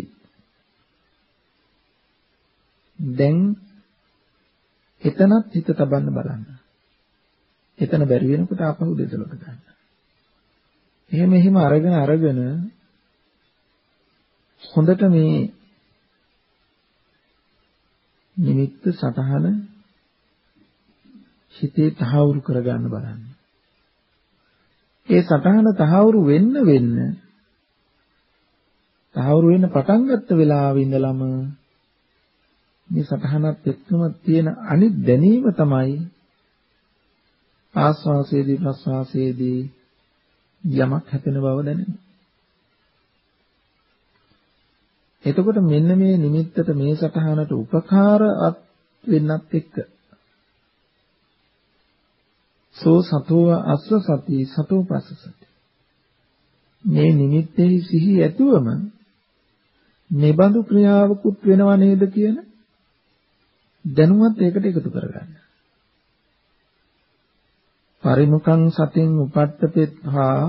දැන් එතනත් හිත තබන්න බලන්න. එතන බැරි වෙනකොට ආපහු දෙතලට ගන්න. එහෙම එහෙම අරගෙන අරගෙන හොඳට මේ නිමිත්ත සතහන හිතේ තහවුරු කරගන්න බලන්න. ඒ සතහන තහවුරු වෙන්න වෙන්න තහවුරු වෙන්න පටන් ගත්ත වෙලාවෙ ඉඳලම මේ සතහනත් එක්කම තියෙන අනිත් දැනීම තමයි ආස්වාසයේදී ප්‍රස්වාසයේදී යමක් හැපෙන බව දැනෙනවා. එතකොට මෙන්න මේ නිමිත්තට මේ සතහනට උපකාරවත් වෙන්නත් එක්ක සෝ සතෝ අස්ස සති සතෝ පස්සසති මේ නිමිත්තේ සිහි ඇතුවම නිබඳු ක්‍රියාවකුත් වෙනව නේද කියන දැනුවත් ඒකට එකතු කරගන්න. පරිමුඛං සතින් උපට්ඨපෙත්හා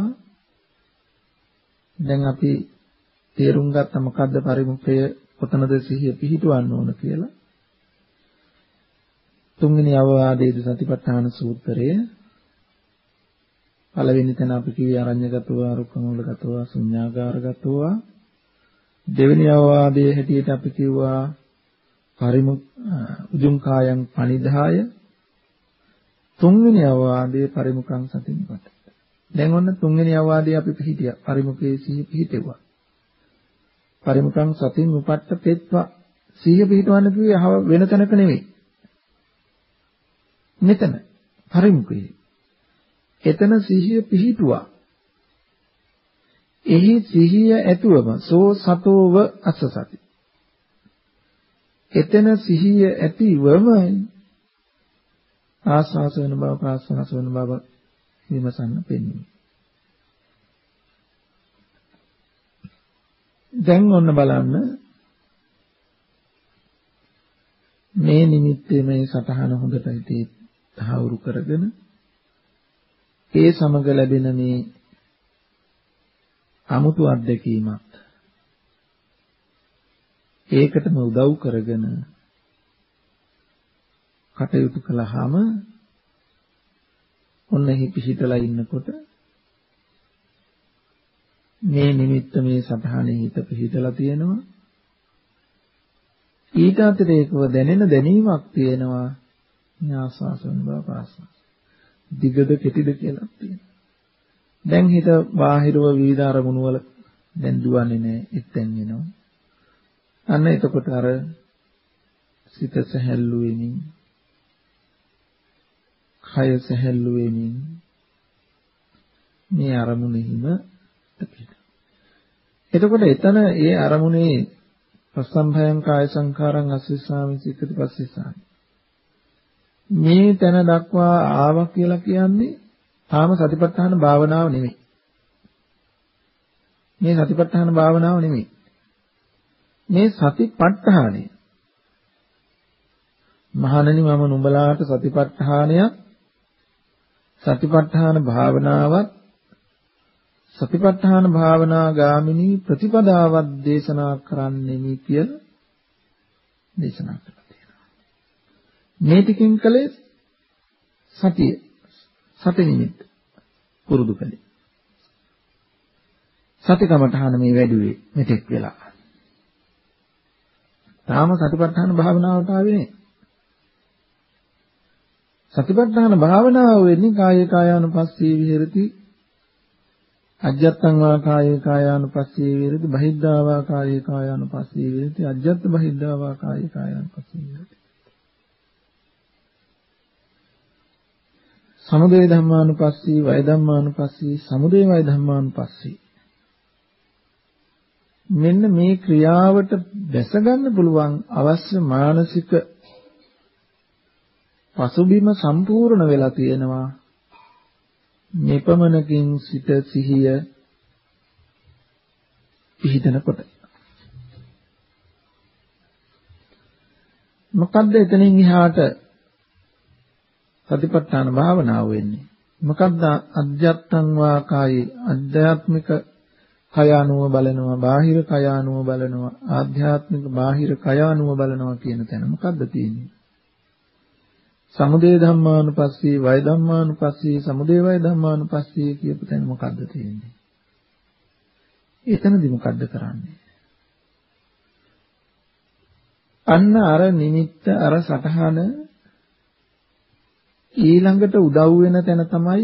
දැන් අපි තේරුම් ගත්ත මොකද්ද පරිමුඛය කොතනද සිහිය පිහිටවන්න ඕන කියලා. තුන්වෙනි අවවාදයේදී සතිපට්ඨාන සූත්‍රයේ පළවෙනි තැන අපි කිව්වේ අරඤ්‍යගතව, රුක්කමූලගතව, ශුඤ්ඤාගාරගතව. දෙවෙනි අවවාදයේ හැටියට අපි කිව්වා පරිමුඛ උජුං කායං පනිදාය. තුන්වෙනි අවවාදයේ පරිමුඛං සතින් කොට. දැන් ඔන්න තුන්වෙනි අවවාදයේ අපි පිළිහිටියා. පරිමුඛයේ සිහිය පිහිටෙවුවා. පරිමුඛං සතින් උපට්ඨපෙත්වා සිහිය පිහිටවන්න කිව්වේ අහව වෙන තැනක නෙවෙයි. මෙතන පරිමුඛයේ. එතන සිහිය පිහිටුවා. එහි සිහිය ඇතුවම සෝ සතෝව අස්ස සති. එතන සිහිය ඇතිවම ආස්වාස වෙන බව ප්‍රාස්වාස වෙන බව විමසන්න පෙන්නේ. දැන් ඔන්න බලන්න මේ නිමිත්තේ මේ සතහන හොඳට හිතේ තහවුරු කරගෙන ඒ සමග ලැබෙන මේ 아무තු අත්දැකීමක් ඒකටම උදව් කරගෙන කටයුතු කළාම ඔන්න එහි පිහිටලා ඉන්නකොට මේ නිමිත්ත මේ සතහනේ හිත පිහිටලා තියෙනවා. ඊට අතිරේකව දැනෙන දැනීමක් තියෙනවා. මේ ආස්වාස වෙන බව ප්‍රාස්වාස. දිගද කෙටිද කියලා තියෙනවා. දැන් හිත බාහිරව විවිධ අරමුණු වල දැන් දුවන්නේ නැහැ. එතෙන් වෙනවා. අන්න එතකොට අර සිත සැහැල්ලු වෙමින් කය සැහැල්ලු වෙමින් මේ අරමුණෙහිම එතකොට එතන ඒ අරමුණේ පස්සම්භයං කාය සංඛාරං අස්සිස්සාමි සික්ඛති පස්සිස්සාමි මේ තැන දක්වා ආවා කියලා කියන්නේ තාම සතිපට්ඨාන භාවනාව නෙමෙයි. මේ සතිපට්ඨාන භාවනාව නෙමෙයි. මේ සතිපට්ඨානය. මහණනි මම නුඹලාට සතිපට්ඨානයක් සතිපට්ඨාන භාවනාවත් සතිපට්ඨාන භාවනා ගාමිනී ප්‍රතිපදාවක් දේශනා කරන්නෙමි කියලා දේශනා කළා තියෙනවා. මේ ටිකෙන් කලේ සතිය සති නිමිත්ත පුරුදු කළේ. සතිකමඨාන මේ වැඩිවේ මෙතෙක් වෙලා. තාම සතිපට්ඨාන භාවනාවට ආවේ නෑ. සතිපට්ඨාන භාවනාව වෙන්නේ කායේ කායානුපස්සී විහෙරති අජ්ජත්තං වා කායේ කායානුපස්සී විහෙරති බහිද්ධා වා කායේ කායානුපස්සී විහෙරති අජ්ජත්ත බහිද්ධා වා කායේ කායානුපස්සී විහෙරති සමුදය ධම්මානුපස්සී වය ධම්මානුපස්සී සමුදය වය ධම්මානුපස්සී මෙන්න මේ ක්‍රියාවට දැස ගන්න පුළුවන් අවශ්‍ය මානසික පසුබිම සම්පූර්ණ වෙලා තියෙනවා. මෙපමණකින් සිත සිහිය පිහිටනකොට මොකද්ද එතනින් එහාට සතිපට්ඨාන භාවනාව වෙන්නේ? මොකද්ද අධ්‍යාත්මං වා කායේ අධ්‍යාත්මික කය අනුව බලනවා, බාහිර කය අනුව බලනවා, ආධ්‍යාත්මික බාහිර කය අනුව බලනවා කියන තැන මොකද්ද තියෙන්නේ? සමුදය ධම්මානුපස්සී, වය ධම්මානුපස්සී, සමුදය වය ධම්මානුපස්සී කියපු තැන මොකද්ද තියෙන්නේ? එතනදි මොකද්ද කරන්නේ? අන්න අර නිමිත්ත අර සටහන ඊළඟට උදව් වෙන තැන තමයි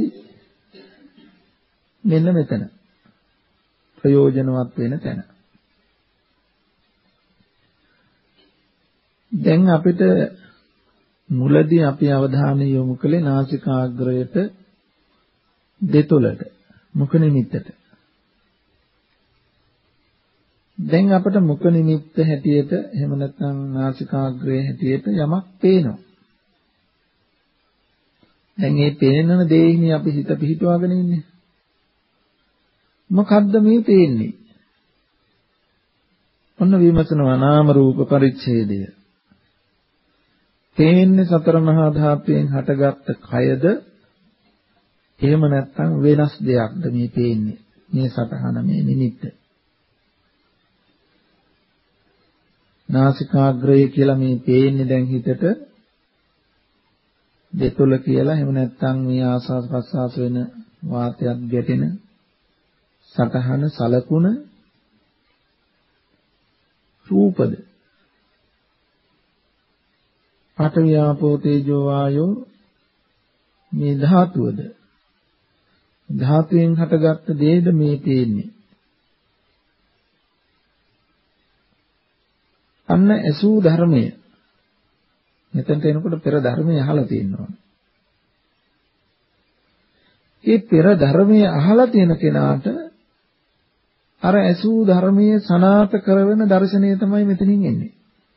මෙන්න මෙතන. ප්‍රයෝජනවත් වෙන තැන. දැන් අපිට මුලදී අපි අවධානය යොමු කළේ නාසිකාග්‍රයට දෙතොලට මුඛ නිමිත්තට. දැන් අපට මුඛ නිමිත්ත හැටියට එහෙම නැත්නම් නාසිකාග්‍රයේ හැටියට යමක් පේනවා. දැන් මේ පේනන දෙයිනේ අපි හිත පිහිටුවාගෙන ඉන්නේ. මොකද්ද මේ පේන්නේ? ඔන්න විමසනවා නාම රූප පරිච්ඡේදය. පේන්නේ සතර මහා ධාතුයෙන් හටගත්ත කයද? එහෙම නැත්නම් වෙනස් දෙයක්ද මේ පේන්නේ? මේ සතහන මේ නිමිත්ත. නාසිකාග්‍රය කියලා මේ පේන්නේ දැන් හිතට දෙතොල කියලා. එහෙම නැත්නම් මේ ආස්වාද ප්‍රසආස වෙන වාතයක් ගැටෙන සතහන සලකුණ රූපද? පඨවි ආපෝ තේජෝ වායෝ මේ ධාතුවද? ධාතුවෙන් හටගත්ත දේද මේ පේන්නේ? අන්න ඇසූ ධර්මය. මෙතනට එනකොට පෙර ධර්මය අහලා තියෙනවා. ඒ පෙර ධර්මය අහලා තියෙන කෙනාට අර ඇසූ ධර්මයේ සනාත කරවෙන දර්ශනය තමයි මෙතනින් එන්නේ.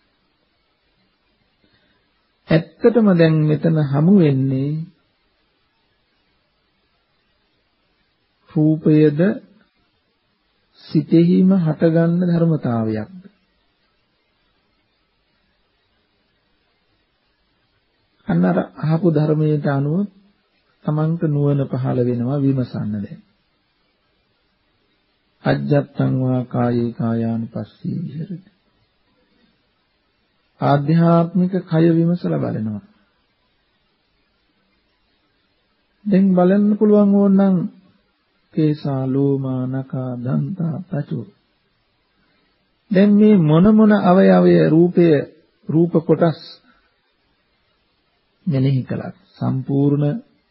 ඇත්තටම දැන් මෙතන හමු වෙන්නේ රූපයද සිතෙහිම හටගන්න ධර්මතාවයක්ද? අන්න අර අහපු ධර්මයට අනුව තමන්ට නුවණ පහළ වෙනවා විමසන්න දැන්. අජ්ජත්තං වා කායේ කායානුපස්සී විහෙරති. ආධ්‍යාත්මික කය විමසලා බලනවා. දැන් බලන්න පුළුවන් ඕනනම් කේසා ලෝමා නඛා දන්තා පචු. දැන් මේ මොන මොන අවයවය රූපය රූප කොටස් මෙනෙහි කළත් සම්පූර්ණ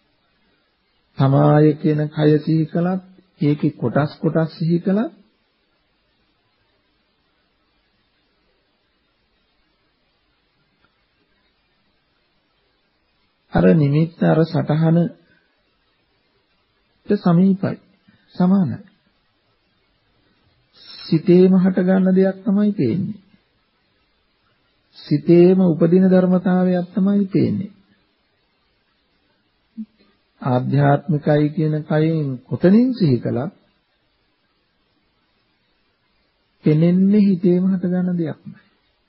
සමාය කියන කය සිහි කළත් ඒකේ කොටස් කොටස් සිහි කළත් අර නිමිත්ත අර සටහනට සමීපයි සමානයි. සිතේම හට ගන්න දෙයක් තමයි පේන්නේ. සිතේම උපදින ධර්මතාවයක් තමයි පේන්නේ. ආධ්‍යාත්මිකයි කියන කයෙන් කොතනින් සිහි කළත් පෙනෙන්නේ හිතේම හට ගන්න දෙයක් නෑ.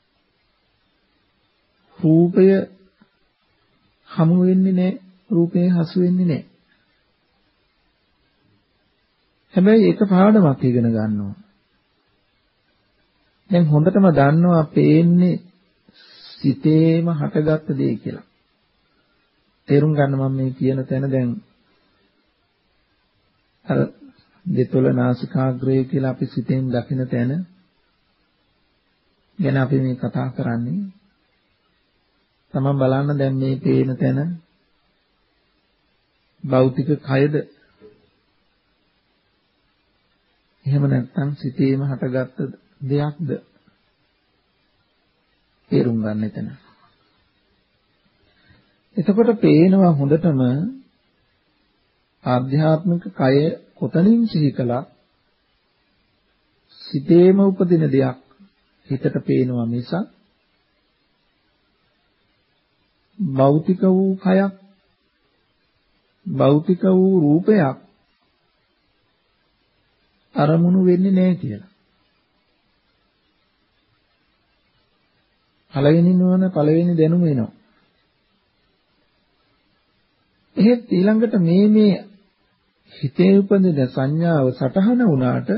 රූපය හමු වෙන්නේ නෑ, රූපේ හසු වෙන්නේ නෑ. හැබැයි ඒක පාඩමක් ඉගෙන ගන්නවා. දැන් හොඳටම දන්නවා පේන්නේ සිතේම හටගත්ත දේ කියලා. තේරුම් ගන්න මම මේ කියන තැන දැන් අර දෙතොල නාසිකාග්‍රය කියලා අපි සිතෙන් දකින තැන ගැන අපි මේ කතා කරන්නේ. තමන් බලන්න දැන් මේ පේන තැන භෞතික කයද? එහෙම නැත්නම් සිතේම හටගත්ත දෙයක්ද? තේරුම් ගන්න එතන. එතකොට පේනවා හොඳටම ආධ්‍යාත්මික කය කොතනින් සිහි කළත් සිතේම උපදින දෙයක් හිතට පේනවා මිසක් භෞතික වූ කයක් භෞතික වූ රූපයක් අරමුණු වෙන්නේ නැහැ කියලා. පළවෙනි නුවණ පළවෙනි දැනුම එනවා. එහෙත් ඊළඟට මේ මේ හිතේ උපදින සංඥාව සටහන වුණාට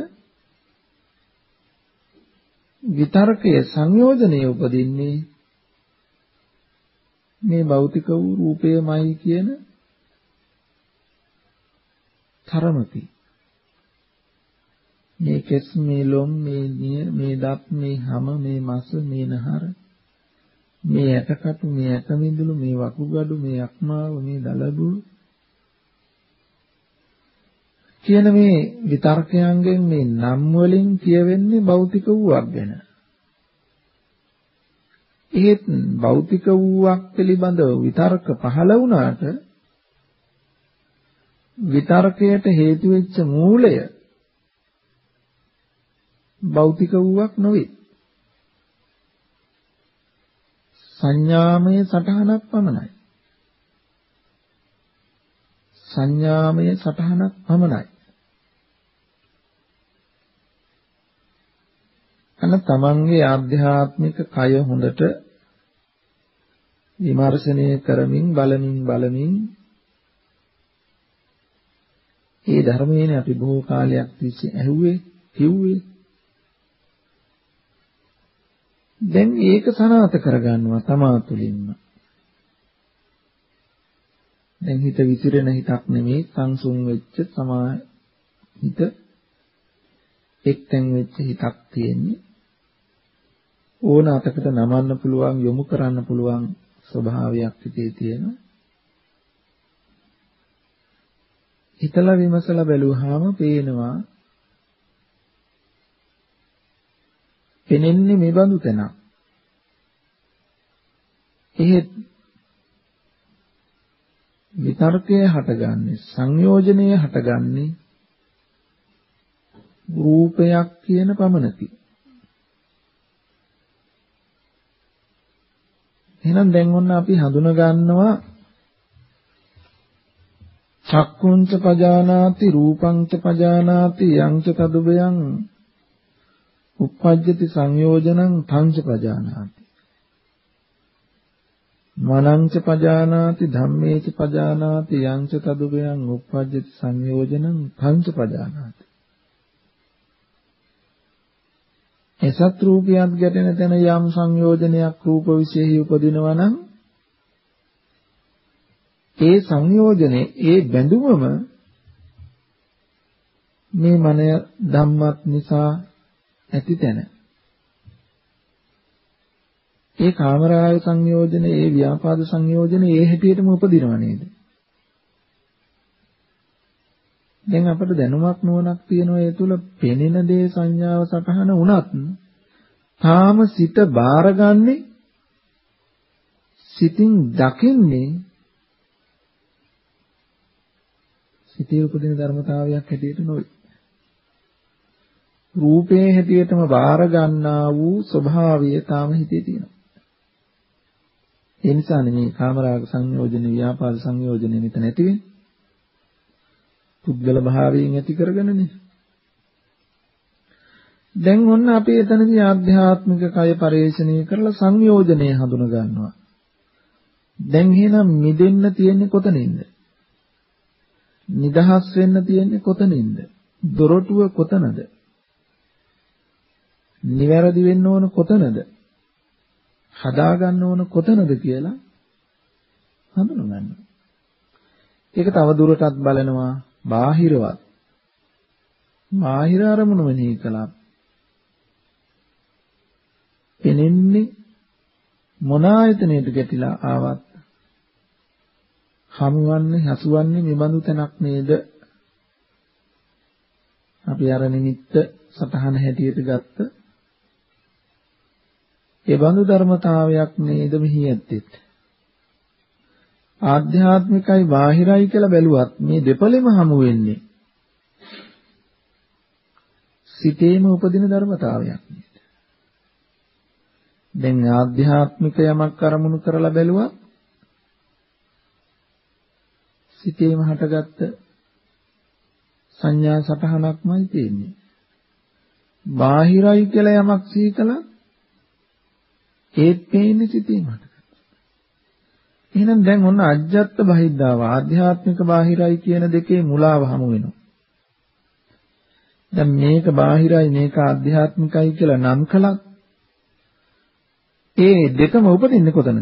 විතර්කයේ සංයෝජනයේ උපදින්නේ මේ භෞතික වූ රූපයමයි කියන තරමකි. මේ කෙස් මේ ලොම් මේ නිය මේ දත් මේ හම මේ මස මේ නහර මේ ඇටකටු මේ ඇටමිදුළු මේ වකුගඩු මේ අක්මාව මේ දලබුළු කියන මේ විතර්කයන්ගෙන් මේ නම් වලින් කියවෙන්නේ භෞතික වූවක් ගැන. ඒත් භෞතික වූවක් පිළිබඳව විතර්ක පහළ වුණාට විතර්කයට හේතු වෙච්ච මූලය භෞතික වූවක් නොවේ. සංඥාමය සටහනක් පමණයි. සංඥාමය සටහනක් පමණයි. අන්න තමන්ගේ ආධ්‍යාත්මික කය හොඳට විමර්ශනය කරමින් බලමින් බලමින් ඒ ධර්මයේනේ අපි බොහෝ කාලයක් තිස්සේ ඇහුවේ කිව්වේ. දැන් ඒක සනාථ කරගන්නවා තමා තුළින්ම. දැන් හිත විසිරෙන හිතක් නෙමෙයි සංසුන් වෙච්ච සමා හිත එක්තෙන් වෙච්ච හිතක් තියෙන්නේ. ඕන අතකට නමන්න පුළුවන් යොමු කරන්න පුළුවන් ස්වභාවයක් හිතේ තියෙනවා. හිතලා විමසලා බැලුවාම පේනවා පෙනෙන්නේ මේ බඳු තැනක්. එහෙත් විතර්කයේ හටගන්නේ සංයෝජනයේ හටගන්නේ රූපයක් කියන පමණකි. එහෙනම් දැන් ඔන්න අපි හඳුන ගන්නවා චක්කුංච පජානාති රූපංච පජානාති යංච තදුබයං uppajjati සංයෝජනං තංච පජානාති මනංච පජානාති ධම්මේච පජානාති යංච තදුබයං uppajjati සංයෝජනං තංච පජානාති. එසත් රූපියත් ගැටෙන තැන යම් සංයෝජනයක් රූප විශේෂය උපදිනවා නම් ඒ සංයෝජනේ ඒ බැඳුමම මේ මනය ධම්මත් නිසා ඇති තැන. ඒ කාමරාග සංයෝජනේ ඒ ව්‍යාපාද සංයෝජනේ ඒ හැටියටම උපදිනව නේද? දැන් අපිට දැනුමක් නුවණක් තියෙනවා ඒ තුල පෙනෙන දේ සංඥාව සටහන වුණත් තාම සිත බාරගන්නේ සිතින් දකින්නේ සිතේ උපදින ධර්මතාවයක් හැටියට නොවේ. රූපේ හැටියටම බාර ගන්නා වූ ස්වභාවය තාම හිතේ තියෙනවා. ඒ නිසා නෙමේ කාමරාග සංයෝජන ව්‍යාපාද සංයෝජන මෙතන ඇති වෙන්නේ. පුද්ගල භාවයෙන් ඇති කරගෙනනේ. දැන් ඔන්න අපි එතනදී ආධ්‍යාත්මික කය පරිශ්‍රණය කරලා සංයෝජනය හඳුන ගන්නවා. දැන් එහෙනම් මිදෙන්න තියෙන්නේ කොතනින්ද? නිදහස් වෙන්න තියෙන්නේ කොතනින්ද? දොරටුව කොතනද? නිවැරදි වෙන්න ඕන කොතනද? හදා ගන්න ඕන කොතනද කියලා හඳුන ගන්න. ඒක තව දුරටත් බලනවා බාහිරවත්. බාහිර අරමුණු මෙහි කළා. පෙනෙන්නේ මොන ආයතනයකට ගැටිලා ආවත් හමුවන්නේ හසුවන්නේ මෙබඳු තැනක් නේද? අපි අර නිමිත්ත සතහන හැටියට ගත්ත ඒ බඳු ධර්මතාවයක් නේද මෙහි ඇත්තේ. ආධ්‍යාත්මිකයි බාහිරයි කියලා බැලුවත් මේ දෙපළෙම හමු වෙන්නේ සිතේම උපදින ධර්මතාවයක් නේද? දැන් ආධ්‍යාත්මික යමක් අරමුණු කරලා බැලුවත් සිතේම හටගත්ත සංඥා සටහනක්මයි තියෙන්නේ. බාහිරයි කියලා යමක් සිහි කළා ඒත් පේන්නේ සිතේම හටගත්ත. එහෙනම් දැන් ඔන්න අජ්ජත් බහිද්ධාව ආධ්‍යාත්මික බාහිරයි කියන දෙකේ මුලාව හමු වෙනවා. දැන් මේක බාහිරයි මේක ආධ්‍යාත්මිකයි කියලා නම් කළත් ඒ දෙකම උපදින්නේ කොතනද?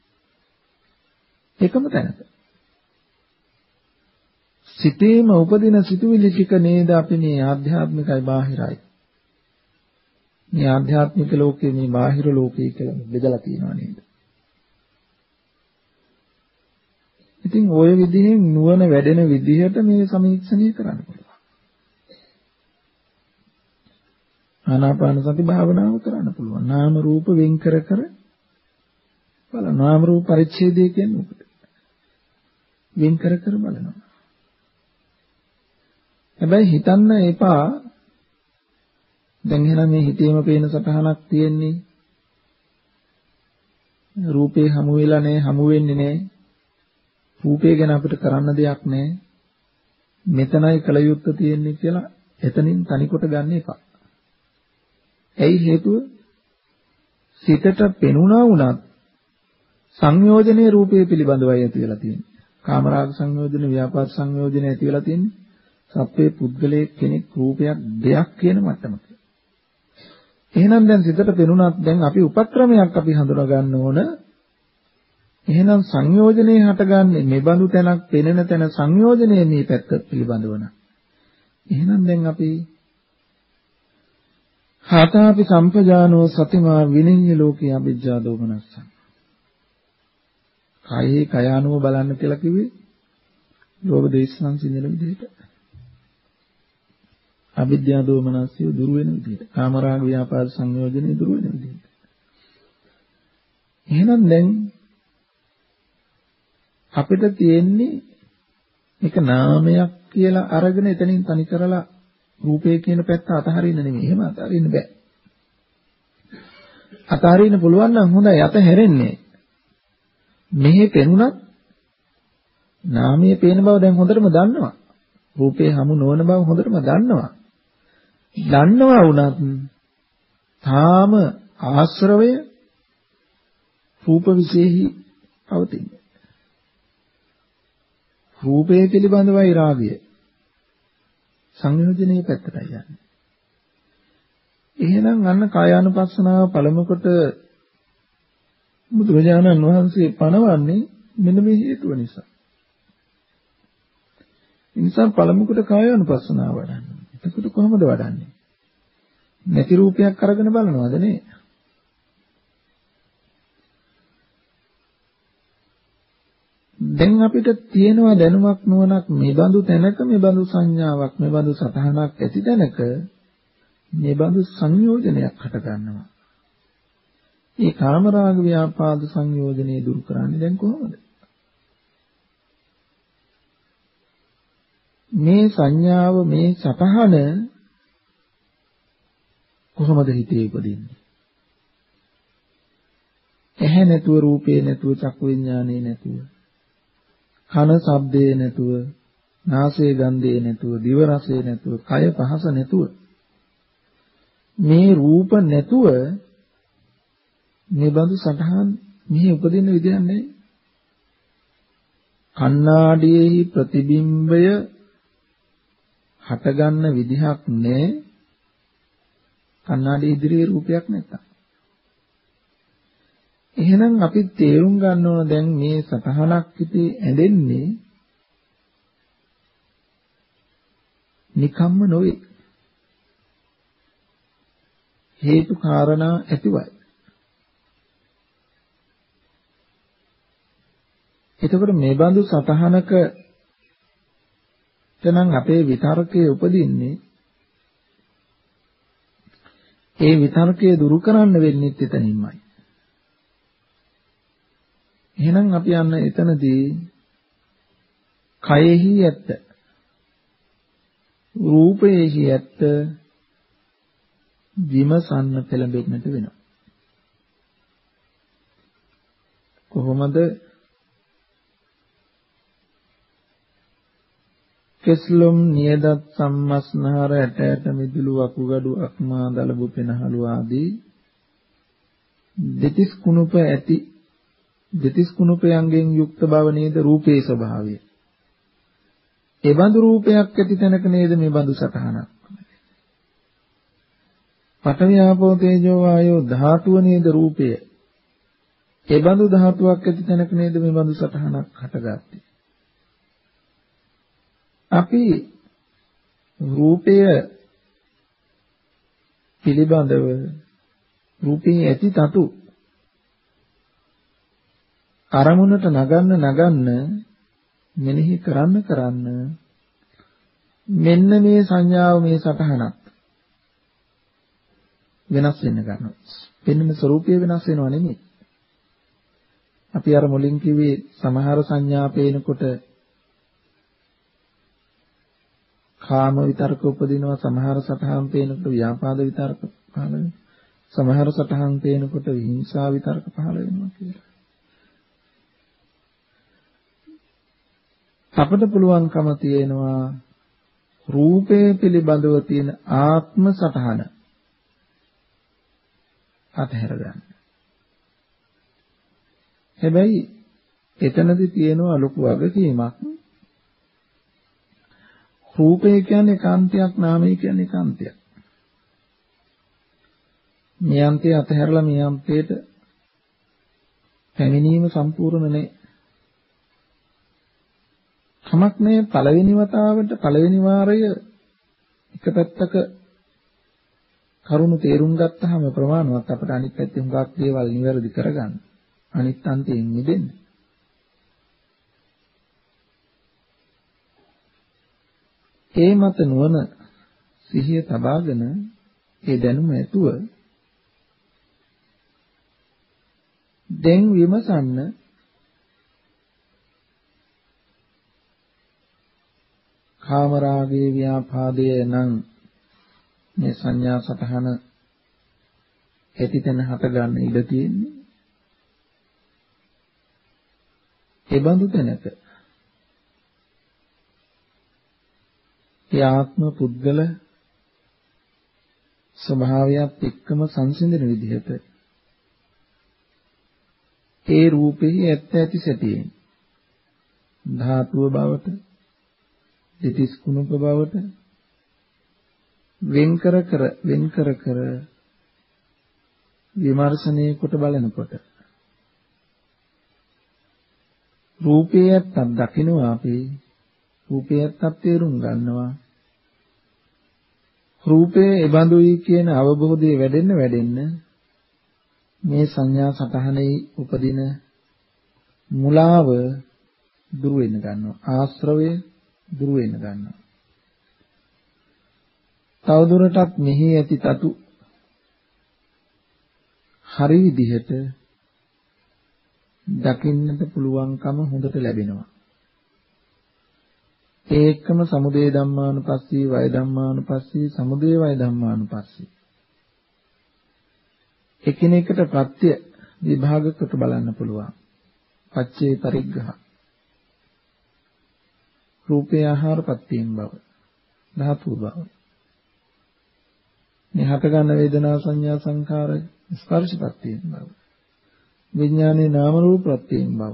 එකම තැනක. සිතේම උපදින සිතුවිලි ටික නේද අපි මේ ආධ්‍යාත්මිකයි බාහිරයි. මේ ආධ්‍යාත්මික ලෝකේ මේ බාහිර ලෝකේ කියලා බෙදලා තියෙනවා නේද? ඉතින් ওই විදිහෙන් නුවණ වැඩෙන විදිහට මේ සමීක්ෂණය කරන්න පුළුවන්. ආනාපාන සති භාවනාව කරන්න පුළුවන්. නාම රූප වෙන් කර කර බලනවා. නාම රූප පරිච්ඡේදය කියන්නේ මොකද? වෙන් කර කර බලනවා. හැබැයි හිතන්න එපා දැන් එහෙනම් මේ හිතේම පේන සටහනක් තියෙන්නේ රූපේ හමු වෙලා නැහැ, හමු වෙන්නේ නැහැ. රූපේ ගැන අපිට කරන්න දෙයක් නැහැ. මෙතනයි කල යුත්තේ තියෙන්නේ කියලා එතනින් තනිකොට ගන්න එපා. ඇයි හේතුව? සිතට පෙනුණා වුණත් සංයෝජනයේ රූපේ පිළිබඳවයි ඇති වෙලා තියෙන්නේ. කාමරාග සංයෝජන, ව්‍යාපාද සංයෝජන ඇති වෙලා තියෙන්නේ. සත්වේ පුද්ගලයේ කෙනෙක් රූපයක් දෙයක් කියන මට්ටමක. එහෙනම් දැන් සිතට පෙනුණත් දැන් අපි උපක්‍රමයක් අපි හඳුනා ගන්න ඕන. එහෙනම් සංයෝජනේ හටගන්නේ මේ බඳු තැනක් පෙනෙන තැන සංයෝජනේ මේ පැත්ත පිළිබඳව න ะ. එහෙනම් දැන් අපි හතාපි සම්පජානෝ සතිමා විනිඤ්ඤ ලෝකේ අවිජ්ජා දෝමනස්සං. කයේ කයානුව බලන්න කියලා කිව්වේ ලෝභ දේශ සංසිඳන විදිහට. අවිද්‍යා දෝමනස්සය දුරු වෙන විදිහට. කාමරාග ව්‍යාපාද සංයෝජනේ දුරු වෙන විදිහට. එහෙනම් දැන් අපිට තියෙන්නේ එක නාමයක් කියලා අරගෙන එතනින් තනි කරලා රූපය කියන පැත්ත අතහරින්න නෙමෙයි. එහෙම අතහරින්න බෑ. අතහරින්න පුළුවන් නම් හොඳයි අතහැරෙන්නේ. මෙහි පෙනුනත් නාමයේ පේන බව දැන් හොඳටම දන්නවා. රූපේ හමු නොවන බව හොඳටම දන්නවා. දන්නවා වුණත් තාම ආශ්‍රවය රූප විශේෂයි පවතින්නේ. රූපය පිළිබඳවයි රාගය. සංයෝජනයේ පැත්තටයි යන්නේ. එහෙනම් අන්න කායානුපස්සනාව පළමු කොට බුදුරජාණන් වහන්සේ පනවන්නේ මෙන්න මේ හේතුව නිසා. ඒ නිසා පළමු කොට කායානුපස්සනාව වඩන්න. එතකොට කොහොමද වඩන්නේ? නැති රූපයක් අරගෙන බලනවද නේ? දැන් අපිට තියෙනවා දැනුමක් නුවණක් මේ බඳු තැනක මේ බඳු සංඥාවක් මේ බඳු සතහනක් ඇති තැනක මේ බඳු සංයෝජනයක් හට ගන්නවා. මේ කාමරාග ව්‍යාපාද සංයෝජනේ දුරු කරන්නේ දැන් කොහොමද? මේ සංඥාව මේ සතහන කොහොමද හිතේ උපදින්නේ? ඇහැ නැතුව රූපේ නැතුව චක්කු විඥානේ නැතුව කන ශබ්දේ නැතුව නාසය ගන්ධේ නැතුව දිව රසය නැතුව කය පහස නැතුව මේ රූප නැතුව මේ බඳු සටහන් මෙහි උපදින්න විදියක් නැහැ. කණ්ණාඩියේහි ප්‍රතිබිම්බය හටගන්න විදිහක් නැහැ. කණ්ණාඩිය ඉදිරියේ රූපයක් නැත්තම්. එහෙනම් අපි තේරුම් ගන්න ඕන දැන් මේ සතහනක් ඉතේ ඇඳෙන්නේ නිකම්ම නොවේ. හේතු කාරණා ඇතිවයි. එතකොට මේ බඳු සතහනක තනං අපේ විතර්කයේ උපදින්නේ ඒ විතර්කයේ දුරු කරන්න වෙන්නේ එතනින්මයි. එහෙනම් අපි යන්න එතනදී කයෙහි ඇත්ත රූපයෙහි ඇත්ත විමසන්න පෙළඹෙන්නට වෙනවා. කොහොමද? කෙස්ලොම් නියදත් සම්මස්නහර ඇට ඇට මිදුළු වකුගඩු අක්මා දලබු පෙනහළු ආදී දෙතිස් කුණුප ඇති දෙතිස් කුණුපයන්ගෙන් යුක්ත බව නේද රූපේ ස්වභාවය. ඒ බඳු රූපයක් ඇති තැනක නේද මේ බඳු සටහනක්. පඨවි ආපෝ තේජෝ වායෝ ධාතුව නේද රූපය. ඒ බඳු ධාතුවක් ඇති තැනක නේද මේ බඳු සටහනක් හටගත්තේ. අපි රූපය පිළිබඳව රූපේ ඇති තතු අරමුණට නගන්න නගන්න මෙනෙහි කරන්න කරන්න මෙන්න මේ සංඥාව මේ සටහනක් වෙනස් වෙන්න ගන්නවා. පෙන්වන ස්වરૂපය වෙනස් වෙනව නෙමෙයි. අපි අර මුලින් කිව්වේ සමහර සංඥා පේනකොට කාම විතරක උපදිනවා, සමහර සටහන් පේනකොට ව්‍යාපාද විතරක පහළ වෙනවා, සමහර සටහන් පේනකොට හිංසා විතරක පහළ වෙනවා කියලා. අපිට පුළුවන්කම තියෙනවා රූපය පිළිබඳව තියෙන ආත්ම සටහන අතහැර ගන්න. හැබැයි එතනදී තියෙනවා ලොකු වගකීමක්. රූපය කියන්නේ ඒකාන්තයක්, නාමය කියන්නේ ඒකාන්තයක්. මේ අන්තය අතහැරලා මේ අන්තයට පැමිණීම සම්පූර්ණ නැහැ. කමක් නැහැ පළවෙනි වතාවට පළවෙනි වාරය එක පැත්තක කරුණු තේරුම් ගත්තාම ප්‍රමාණවත් අපිට අනිත් පැත්තේ හුඟක් දේවල් නිවැරදි කරගන්න. අනිත් අන්තයෙන් මිදෙන්න. ඒ මත නුවණ සිහිය තබාගෙන ඒ දැනුම ඇතුව දැන් විමසන්න කාමරාගයේ ව්‍යාපාදයේ නම් මේ සංඥා සතහන ඇතිතන හට ගන්න ඉඩ තියෙන්නේ. ඒ බඳු තැනක ඒ ආත්ම පුද්ගල ස්වභාවයත් එක්කම සංසිඳන විදිහට ඒ රූපෙහි ඇත්ත ඇති සැටියෙන් ධාතුව බවට දෙතිස් කුණප බවට වෙන් කර කර වෙන් කර කර විමර්ශනය කොට බලනකොට රූපයත් දකින්නවා අපි රූපයත් තේරුම් ගන්නවා රූපේ එබඳුයි කියන අවබෝධය වැඩෙන්න වැඩෙන්න මේ සංඥා සතහනේ උපදින මුලාව දුර වෙන්න ගන්නවා ආශ්‍රවය දුර වෙන්න ගන්නවා තවදුරටත් මෙහි ඇති තතු හරි විදිහට දකින්නට පුළුවන්කම හොඳට ලැබෙනවා ඒකම සමුදය ධම්මානුපස්සී වය ධම්මානුපස්සී සමුදය වය ධම්මානුපස්සී එකිනෙකට ප්‍රත්‍ය විභාග කොට බලන්න පුළුවන් පච්චේ පරිග්‍රහ රූපේ ආහාර පත්‍යයෙන් බව ධාතු බව මේ හට ගන්න වේදනා සංඥා සංඛාර ස්පර්ශ පත්‍යයෙන් බව විඥානයේ නාම රූප පත්‍යයෙන් බව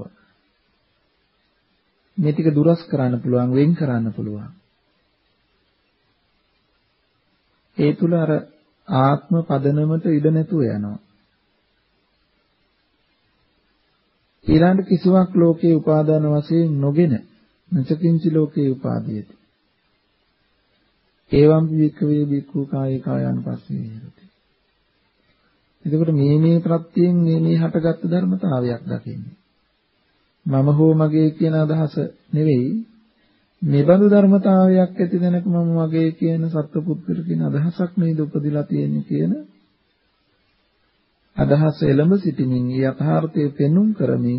මේ ටික දුරස් කරන්න පුළුවන් වෙන් කරන්න පුළුවන් ඒ තුල අර ආත්ම පදනමට ඉඩ නැතුව යනවා ඊළඟ කිසිවක් ලෝකේ උපාදාන වශයෙන් නොගෙන නචකින්චි ලෝකේ උපාදීයති ඒවම් වික්ඛවේ බික්ඛු කායේ කායानुපස්සී විහෙරති එතකොට මේ මේ ප්‍රත්‍යයෙන් මේ මේ හටගත් ධර්මතාවයක් දකින්නේ මම හෝ මගේ කියන අදහස නෙවෙයි මෙබඳු ධර්මතාවයක් ඇති දැනක මම මගේ කියන සත්පුද්ගල කියන අදහසක් නේද උපදිලා තියෙන්නේ කියන අදහස එළඹ සිටිමින් යථාර්ථයේ පෙන්눔 කරමින්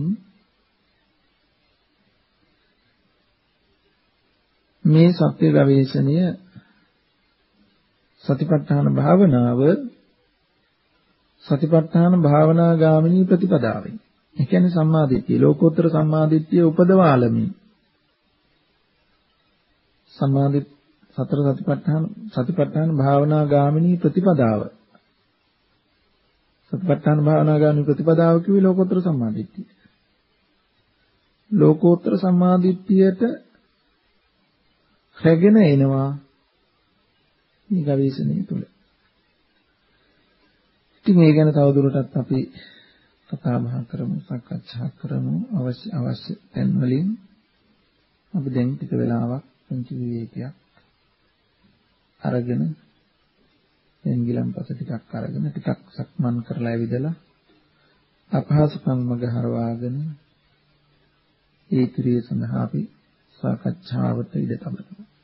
මේ සත්‍ය ගවේෂණය සතිපට්ඨාන භාවනාව සතිපට්ඨාන භාවනා ගාමිනී ප්‍රතිපදාවයි ඒ කියන්නේ සම්මාදිට්ඨිය ලෝකෝත්තර සම්මාදිට්ඨිය උපදවාලමින් සම්මාදිට සතර සතිපට්ඨාන සතිපට්ඨාන භාවනා ගාමිනී ප්‍රතිපදාව සතිපට්ඨාන භාවනා ගාමිනී ප්‍රතිපදාව කිව්වේ ලෝකෝත්තර සම්මාදිට්ඨිය ලෝකෝත්තර සම්මාදිට්ඨියට රැගෙන එනවා මේ ගවේෂණය තුළ ඉතින් මේ ගැන තවදුරටත් අපි කතා බහ කරමු සාකච්ඡා කරමු අවශ්‍ය අවශ්‍ය තැන් වලින් අපි දැන් ටික වෙලාවක් පුංචි විවේකයක් අරගෙන දැන් ගිලම්පස ටිකක් අරගෙන ටිකක් සක්මන් කරලා ඇවිදලා අපහසුකම් මග හරවාගෙන ඒ ක්‍රියේ සඳහා අපි සාකච්ඡාවට ඉඩ තබනවා